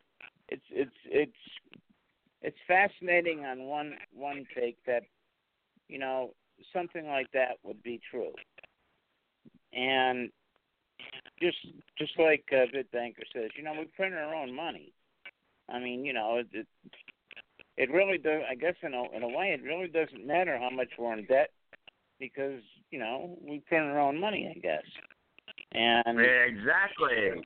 it's fascinating on one take that, something like that would be true. And just like BitBanker says, we print our own money. I mean, it really does. I guess in a way, it really doesn't matter how much we're in debt because we print our own money, I guess. And exactly.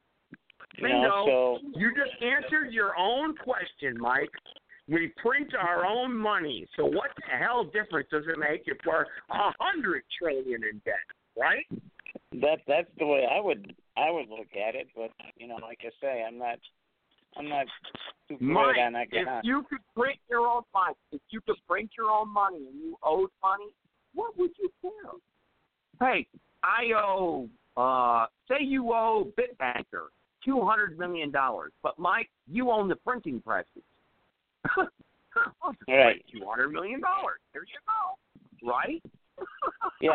So you just answered your own question, Mike. We print our own money. So what the hell difference does it make if we're $100 trillion in debt, right? That's the way I would look at it. But like I say, I'm not too Mike, on economics. if you could print your own money, and you owed money, what would you care? Hey, I owe. Say you owe BitBanker $200 million, but Mike, you own the printing presses. Right. $200 million. There you go. Right? Yeah,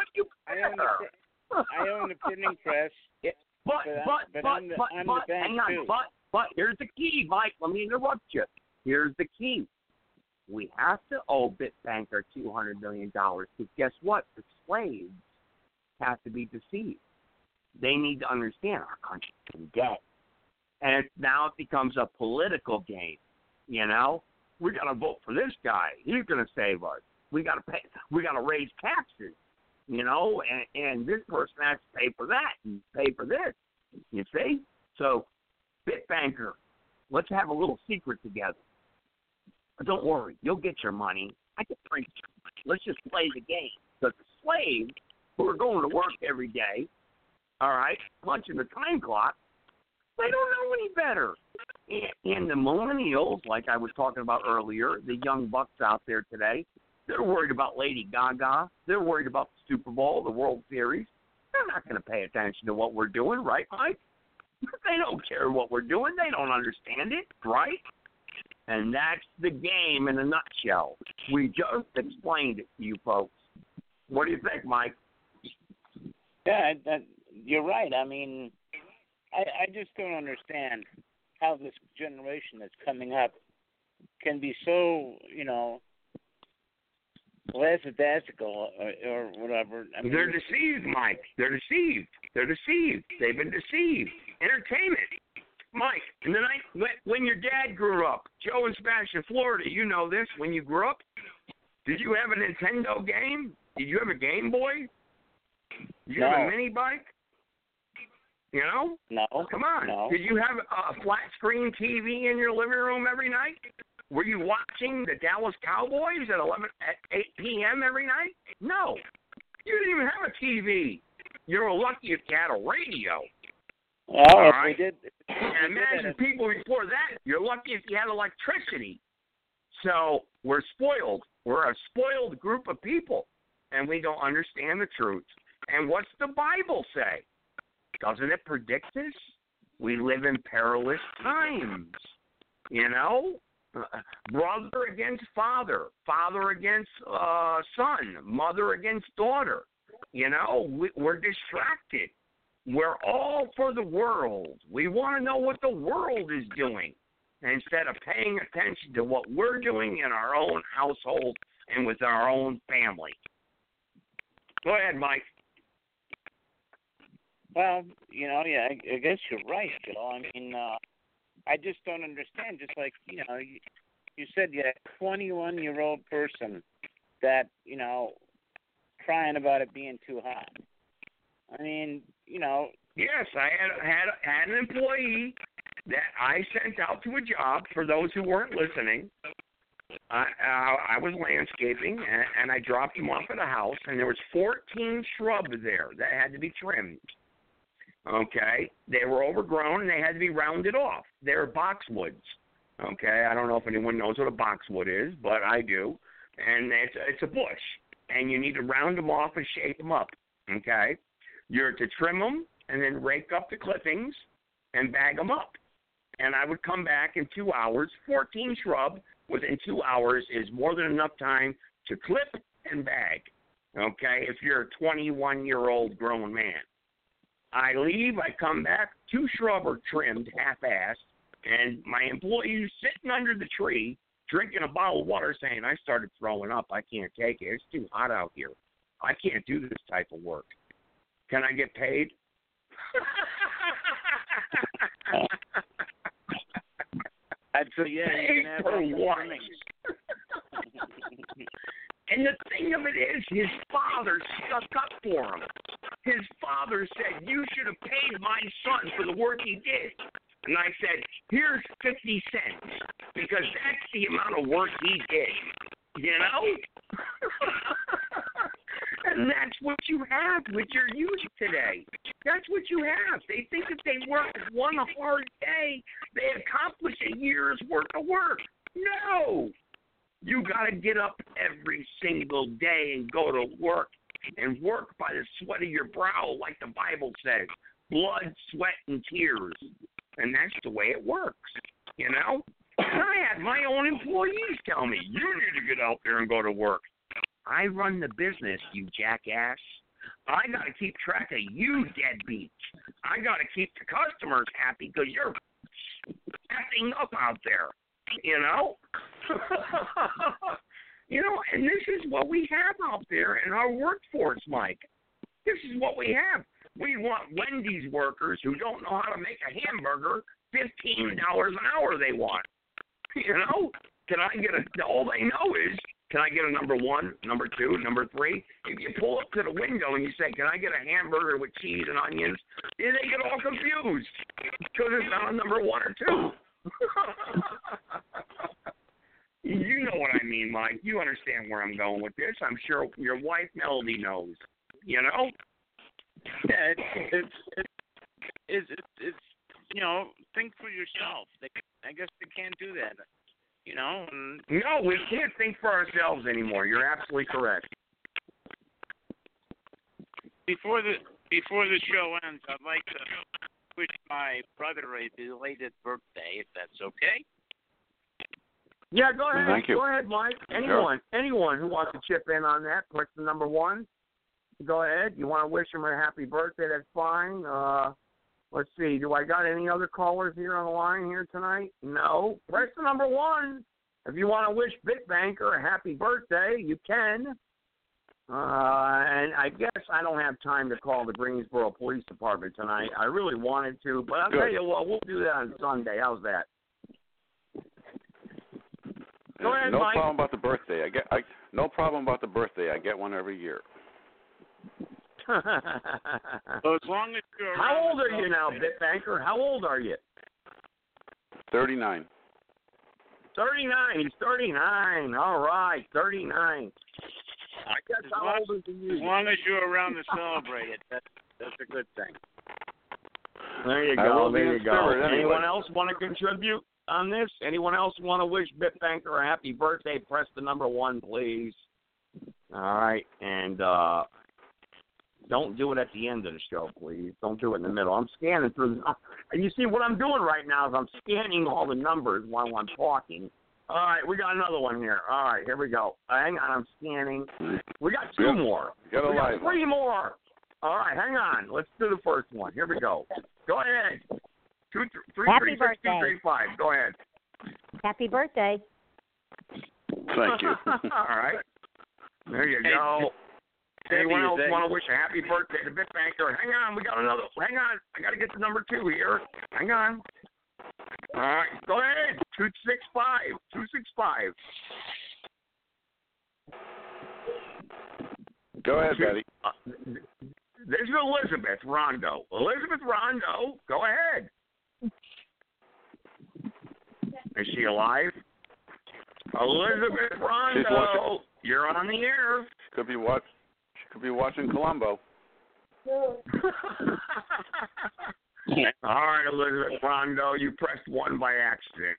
I own the printing press. But I'm the bank hang on, too. But here's the key, Mike. Let me interrupt you. Here's the key. We have to owe BitBanker $200 million because guess what? The slaves have to be deceived. They need to understand our country's in debt. And now it becomes a political game, We got to vote for this guy. He's going to save us. We got to pay. We got to raise taxes, and this person has to pay for that and pay for this. You see? So, BitBanker, let's have a little secret together. But don't worry, you'll get your money. I can print your money. Let's just play the game. Because the slaves who are going to work every day, all right, punching the time clock. They don't know any better. And the millennials, like I was talking about earlier, the young bucks out there today, they're worried about Lady Gaga. They're worried about the Super Bowl, the World Series. They're not going to pay attention to what we're doing, right, Mike? They don't care what we're doing. They don't understand it, right? And that's the game in a nutshell. We just explained it to you folks. What do you think, Mike? Yeah, you're right. I mean, I just don't understand how this generation that's coming up can be so, lackadaisical or whatever. I mean, they're deceived, Mike. They're deceived. They're deceived. They've been deceived. Entertainment. Mike, in the night when your dad grew up, Joe and Sebastian, Florida, you know this. When you grew up, did you have a Nintendo game? Did you have a Game Boy? Did you have a mini bike? No. Come on. No. Did you have a flat screen TV in your living room every night? Were you watching the Dallas Cowboys at 8 p.m. every night? No. You didn't even have a TV. You were lucky if you had a radio. Well, all if right? we did. And imagine people before that. You're lucky if you had electricity. So we're spoiled. We're a spoiled group of people, and we don't understand the truth. And what's the Bible say? Doesn't it predict this? We live in perilous times. Brother against father, father against son, mother against daughter. We're distracted. We're all for the world. We want to know what the world is doing instead of paying attention to what we're doing in our own household and with our own family. Go ahead, Mike. Well, I guess you're right, Joe. I mean, I just don't understand. Just like, you said you had a 21-year-old person that, crying about it being too hot. I mean, Yes, I had an employee that I sent out to a job. For those who weren't listening, I was landscaping, and I dropped him off at a house, and there was 14 shrubs there that had to be trimmed. Okay, they were overgrown and they had to be rounded off. They're boxwoods. Okay, I don't know if anyone knows what a boxwood is, but I do. And it's a bush, and you need to round them off and shape them up. Okay, you're to trim them and then rake up the clippings and bag them up. And I would come back in 2 hours. 14 shrub within 2 hours is more than enough time to clip and bag. Okay, if you're a 21-year-old grown man. I leave, I come back, 2 shrub are trimmed, half-assed, and my employee's sitting under the tree, drinking a bottle of water, saying, I started throwing up. I can't take it. It's too hot out here. I can't do this type of work. Can I get paid? I'd say, yeah, you can have for what? And the thing of it is, his father stuck up for him. His father said, you should have paid my son for the work he did. And I said, here's 50 cents, because that's the amount of work he did, And that's what you have with your youth today. That's what you have. They think if they work one hard day, they accomplish a year's worth of work. No. You got to get up every single day and go to work and work by the sweat of your brow, like the Bible says. Blood, sweat, and tears. And that's the way it works, And I had my own employees tell me, you need to get out there and go to work. I run the business, you jackass. I got to keep track of you deadbeats. I got to keep the customers happy because you're effing up out there, and this is what we have out there in our workforce, Mike. This is what we have. We want Wendy's workers who don't know how to make a hamburger, $15 an hour they want. Can I get all they know is, can I get a number 1, number 2, number 3? If you pull up to the window and you say, can I get a hamburger with cheese and onions? Then they get all confused because it's not a number 1 or 2. You know what I mean, Mike. You understand where I'm going with this. I'm sure your wife, Melody, knows. Yeah, it's think for yourself. I guess they can't do that. No, we can't think for ourselves anymore. You're absolutely correct. Before the show ends, I'd like to wish my brother a belated birthday, if that's okay. Yeah, go ahead. Thank you. Go ahead, Mike. Anyone who wants to chip in on that, press the number 1. Go ahead. You want to wish him a happy birthday? That's fine. Let's see. Do I got any other callers here on the line here tonight? No. Press the number 1. If you want to wish Bitbanker a happy birthday, you can. And I guess I don't have time to call the Greensboro Police Department tonight. I really wanted to, but I'll tell you what, we'll do that on Sunday. How's that? Go ahead, no Mike. problem about the birthday. No problem about the birthday. I get one every year. So as long as you're How old are you now, Bitbanker? How old are you? 39. 39. He's 39. All right, 39. I guess how old is he? As long as you're around to celebrate it, that's a good thing. There you go. There you go. Anyway. Anyone else want to contribute on this? Anyone else want to wish Bitbanker a happy birthday? Press the number 1, please. All right, and don't do it at the end of the show, please. Don't do it in the middle. I'm scanning through. You see, what I'm doing right now is I'm scanning all the numbers while I'm talking. All right, we got another one here. All right, here we go. Hang on, I'm scanning. We got 2 more. We got 3 more. All right, hang on. Let's do the first one. Here we go. Go ahead. 2 3 3 6 2 3 5. Go ahead. Happy birthday. Thank you. All right. There you go. Anyone else want to wish a happy birthday to Bitbanker? Hang on, we got another. Hang on, I got to get to number 2 here. Hang on. All right, go ahead. 265. 265. Go ahead, Betty. There's Elizabeth Rondo. Elizabeth Rondo, go ahead. Is she alive? Elizabeth Rondo, you're on the air. She could be watching Columbo. All right, Elizabeth Rondo, you pressed 1 by accident.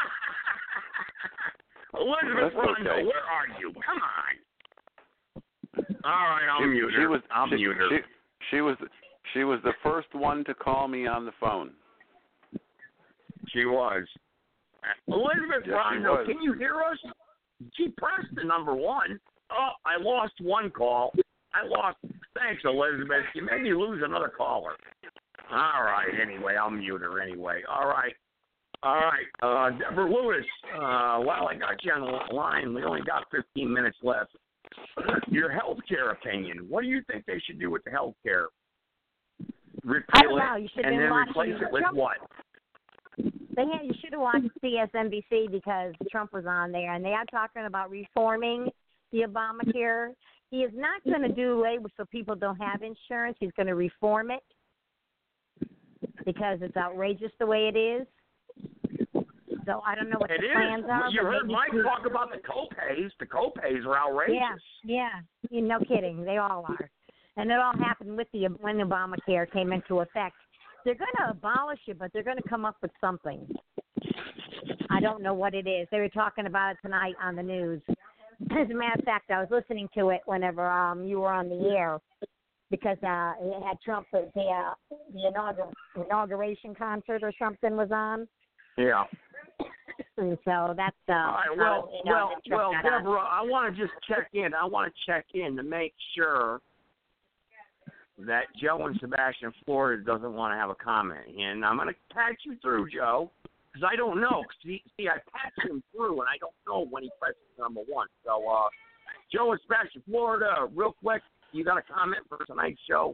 Elizabeth Rondo, okay. where are you? Come on. All right, I'll mute her. I'll mute her. She was the first one to call me on the phone. She was. Elizabeth Yes, Rondo, can you hear us? She pressed the number 1. Oh, I lost 1 call. Thanks, Elizabeth. You made me lose another caller. All right, anyway, I'll mute her anyway. All right. Deborah Lewis, while I got you on the line, we only got 15 minutes left. Your health care opinion. What do you think they should do with the health care? Repeal it and then replace it with what? You should have watched CSNBC because Trump was on there, and they are talking about reforming the Obamacare. He is not going to do away with so people don't have insurance. He's going to reform it because it's outrageous the way it is. So I don't know what the plans are. You heard Mike talk about the co-pays. The co-pays are outrageous. Yeah. No kidding. They all are. And it all happened when Obamacare came into effect. They're going to abolish it, but they're going to come up with something. I don't know what it is. They were talking about it tonight on the news. As a matter of fact, I was listening to it whenever you were on the air because it had Trump, the inauguration concert or something was on. Yeah. And so that's all right, well, Deborah, I want to just check in. I want to check in to make sure that Joe in Sebastian, Florida doesn't want to have a comment. And I'm going to patch you through, Joe, because I don't know. See, I patched him through, and I don't know when he presses number 1. So, Joe in Sebastian, Florida, real quick, you got a comment for tonight's show?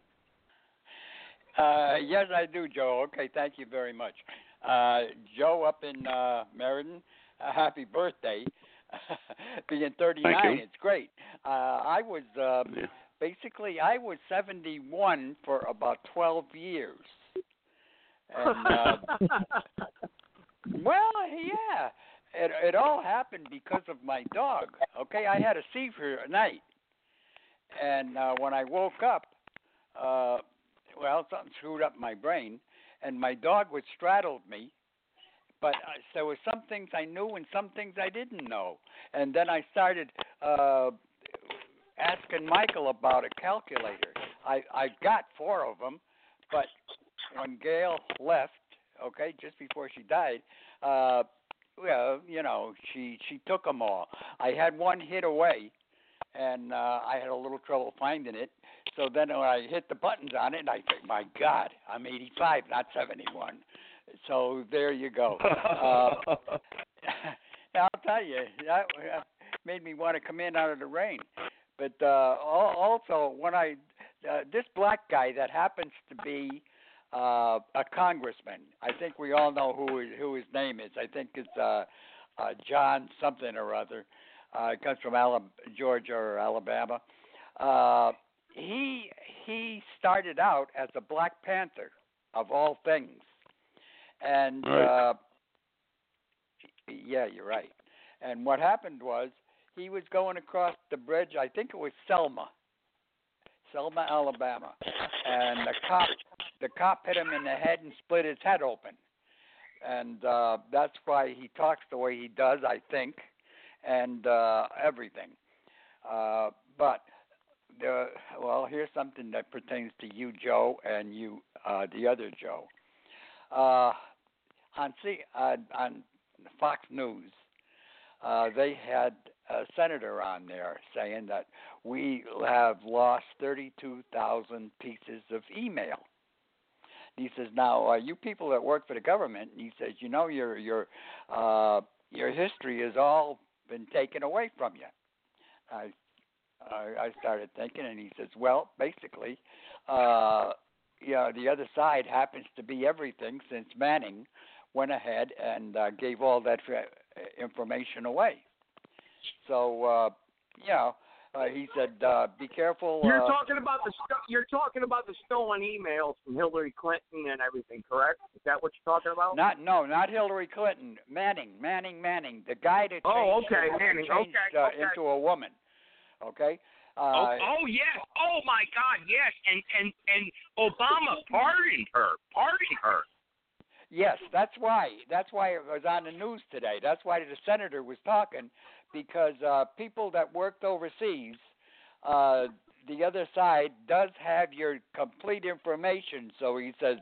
Yes, I do, Joe. Okay, thank you very much. Joe up in Meriden, happy birthday. Being 39, it's great. I was basically I was 71 for about 12 years. And, well, yeah, it all happened because of my dog. Okay, I had a seizure at night, and when I woke up, something screwed up my brain, and my dog would straddled me. But there were some things I knew and some things I didn't know. And then I started asking Michael about a calculator. I got 4 of them, but when Gail left, just before she died, she took them all. I had one hid away, and I had a little trouble finding it. So then when I hit the buttons on it, I think, my God, I'm 85, not 71. So there you go. I'll tell you, that made me want to come in out of the rain. But also, when this black guy that happens to be a congressman, I think we all know who his name is. I think it's John something or other. He comes from Georgia or Alabama. He started out as a Black Panther, of all things. And, yeah, you're right. And what happened was he was going across the bridge, I think it was Selma, Alabama. And the cop hit him in the head and split his head open. And that's why he talks the way he does, I think, and everything. But, here's something that pertains to you, Joe, and you, the other Joe. On Fox News, they had a senator on there saying that we have lost 32,000 pieces of email. He says, now, you people that work for the government, he says, your history has all been taken away from you. I started thinking, and he says, well, basically, the other side happens to be everything since Manning went ahead and gave all that information away. So, he said, be careful. You're talking about the stolen emails from Hillary Clinton and everything, correct? Is that what you're talking about? Not Hillary Clinton. Manning, the guy that changed into a woman. Okay. Yes. Oh my God, yes. And Obama pardoned her. Yes, that's why it was on the news today. That's why the senator was talking, because people that worked overseas, the other side does have your complete information. So he says,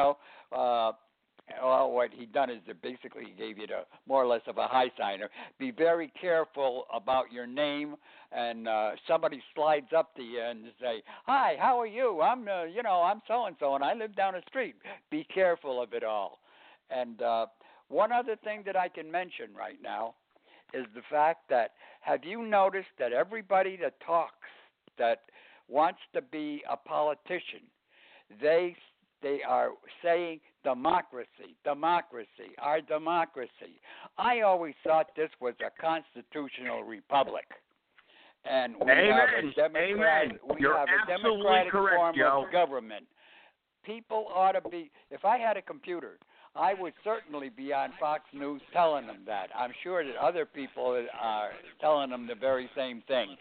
what he done is that basically he gave you more or less of a high signer. Be very careful about your name, and somebody slides up to you and say, "Hi, how are you? I'm so and so, and I live down the street." Be careful of it all. And one other thing that I can mention right now is the fact that, have you noticed that everybody that talks that wants to be a politician, they are saying democracy, our democracy. I always thought this was a constitutional republic. And we have a democratic form of government. People ought to be, if I had a computer, I would certainly be on Fox News telling them that. I'm sure that other people are telling them the very same thing.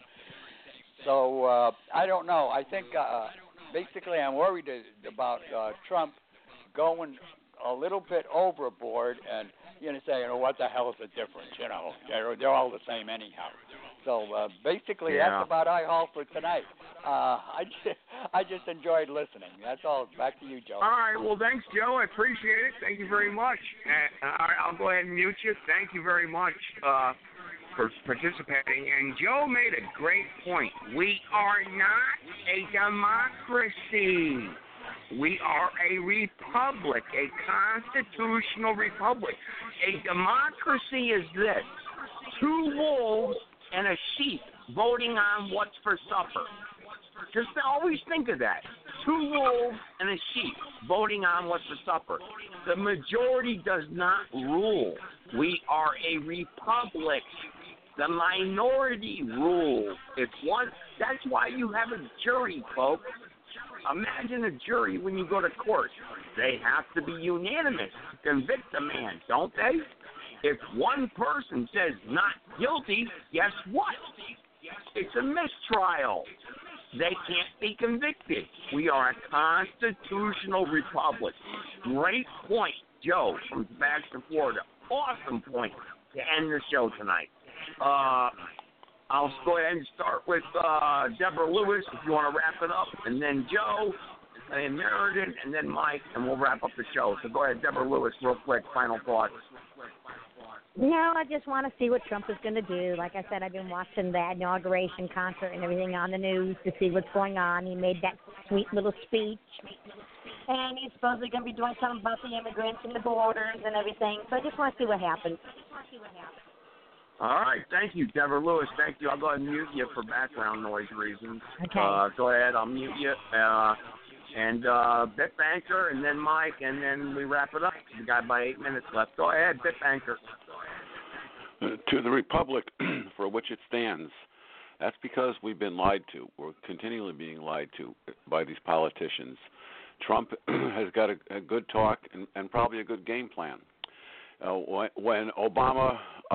So I don't know. I think basically I'm worried about Trump going a little bit overboard and saying, what the hell is the difference? They're all the same anyhow. So basically that's about I haul for tonight. I just enjoyed listening. That's all. Back to you, Joe. All right. Well, thanks, Joe. I appreciate it. Thank you very much. I'll go ahead and mute you. Thank you very much for participating. And Joe made a great point. We are not a democracy. We are a republic, a constitutional republic. A democracy is this: 2 wolves and a sheep voting on what's for supper. Just always think of that. 2 wolves and a sheep voting on what's for supper. The majority does not rule. We are a republic. The minority rule. That's why you have a jury, folks. Imagine a jury when you go to court. They have to be unanimous to convict a man, don't they? If one person says not guilty, guess what? It's a mistrial. they can't be convicted. We are a constitutional republic. Great point, Joe from Sebastian, Florida. Awesome point to end the show tonight. I'll go ahead and start with Deborah Lewis if you want to wrap it up, and then Joe, and Meriden, and then Mike, and we'll wrap up the show. So go ahead, Deborah Lewis, real quick, final thoughts. No, I just want to see what Trump is going to do. Like I said, I've been watching that inauguration concert and everything on the news to see what's going on. He made that sweet little speech, and he's supposedly going to be doing something about the immigrants and the borders and everything. So I just want to see what happens. All right, thank you, Deborah Lewis. Thank you. I'll go ahead and mute you for background noise reasons. Okay. Go ahead, I'll mute you. And Bitbanker, and then Mike, and then we wrap it up. We got about 8 minutes left. Go ahead, Bitbanker. To the republic for which it stands, that's because we've been lied to. We're continually being lied to by these politicians. Trump has got a good talk and probably a good game plan. When Obama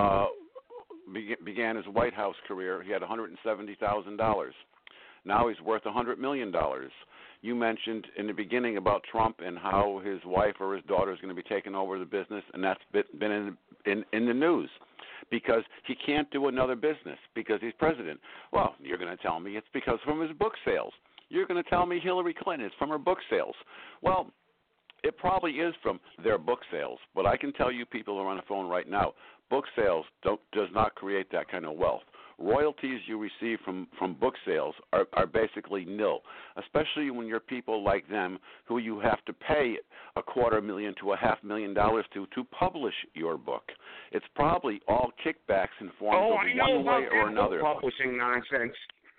began his White House career, he had $170,000. Now he's worth $100 million. You mentioned in the beginning about Trump and how his wife or his daughter is going to be taking over the business, and that's been in the news because he can't do another business because he's president. Well, you're going to tell me it's because from his book sales. You're going to tell me Hillary Clinton is from her book sales. Well, it probably is from their book sales, but I can tell you people who are on the phone right now, book sales does not create that kind of wealth. Royalties you receive from book sales are basically nil, especially when you're people like them who you have to pay $250,000 to $500,000 to publish your book. It's probably all kickbacks in forms of one way or another. Publishing nonsense.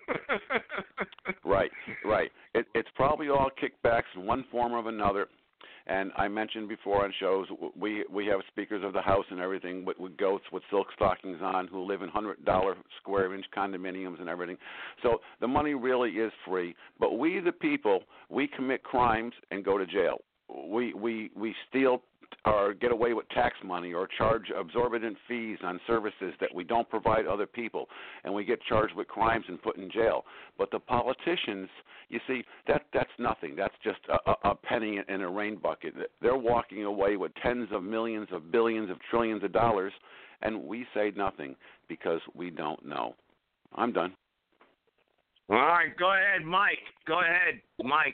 Right. It's probably all kickbacks in one form or another. And I mentioned before on shows, we have speakers of the House and everything with goats with silk stockings on who live in $100 square inch condominiums and everything. So the money really is free. But we, the people, we commit crimes and go to jail. We steal or get away with tax money or charge exorbitant fees on services that we don't provide other people, and we get charged with crimes and put in jail. But the politicians, you see, that's nothing. That's just a penny in a rain bucket. They're walking away with tens of millions of billions of trillions of dollars, and we say nothing because we don't know. I'm done. All right, go ahead, Mike. Go ahead, Mike.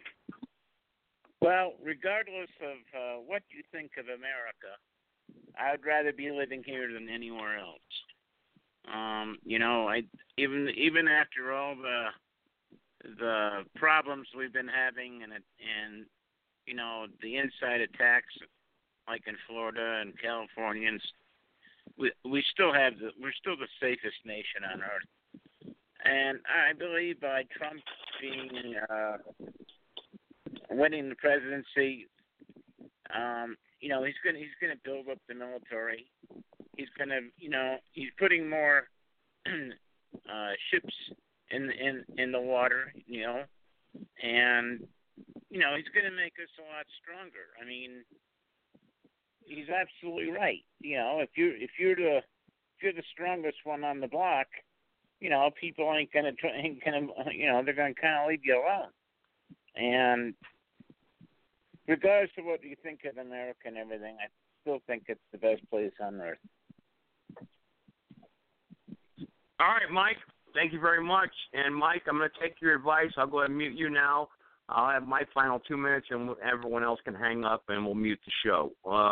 Well, regardless of what you think of America, I'd rather be living here than anywhere else. Even after all the problems we've been having and the inside attacks like in Florida and California, we're still the safest nation on earth. And I believe by Trump winning the presidency, he's gonna build up the military. He's he's putting more ships in the water, and he's gonna make us a lot stronger. I mean, he's absolutely right. If you're the strongest one on the block, people ain't gonna they're gonna kind of leave you alone. And regardless of what you think of America and everything, I still think it's the best place on earth. All right, Mike, thank you very much. And, Mike, I'm going to take your advice. I'll go ahead and mute you now. I'll have my final 2 minutes, and everyone else can hang up, and we'll mute the show.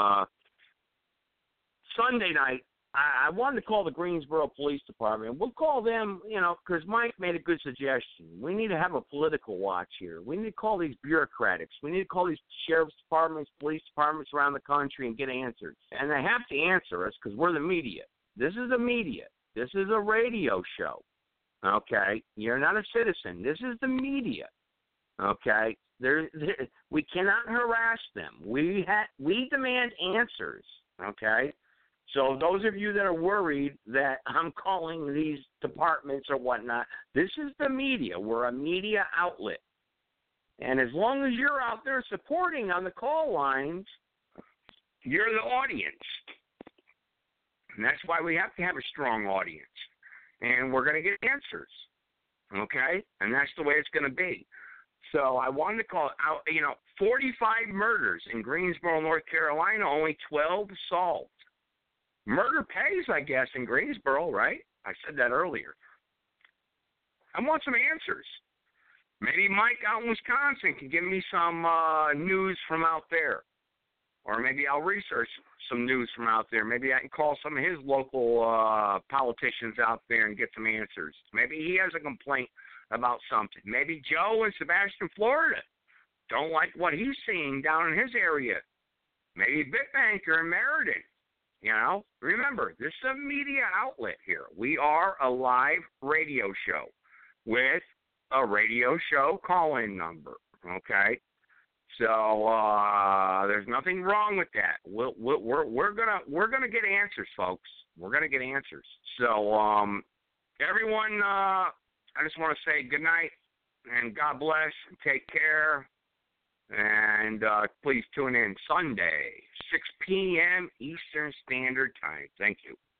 Sunday night, I wanted to call the Greensboro Police Department. We'll call them, because Mike made a good suggestion. We need to have a political watch here. We need to call these bureaucrats. We need to call these sheriff's departments, police departments around the country and get answers. And they have to answer us because we're the media. This is the media. This is a radio show. Okay? You're not a citizen. This is the media. Okay? We cannot harass them. We demand answers. Okay? So those of you that are worried that I'm calling these departments or whatnot, this is the media. We're a media outlet. And as long as you're out there supporting on the call lines, you're the audience. And that's why we have to have a strong audience. And we're going to get answers. Okay? And that's the way it's going to be. So I wanted to call out, 45 murders in Greensboro, North Carolina, only 12 solved. Murder pays, I guess, in Greensboro, right? I said that earlier. I want some answers. Maybe Mike out in Wisconsin can give me some news from out there. Or maybe I'll research some news from out there. Maybe I can call some of his local politicians out there and get some answers. Maybe he has a complaint about something. Maybe Joe in Sebastian, Florida, don't like what he's seeing down in his area. Maybe Bitbanker in Meriden. Remember, this is a media outlet here. We are a live radio show with a radio show call-in number, okay? So there's nothing wrong with that. We're gonna get answers, folks. We're gonna get answers. So everyone, I just want to say good night and God bless and take care. And please tune in Sunday, 6 p.m. Eastern Standard Time. Thank you.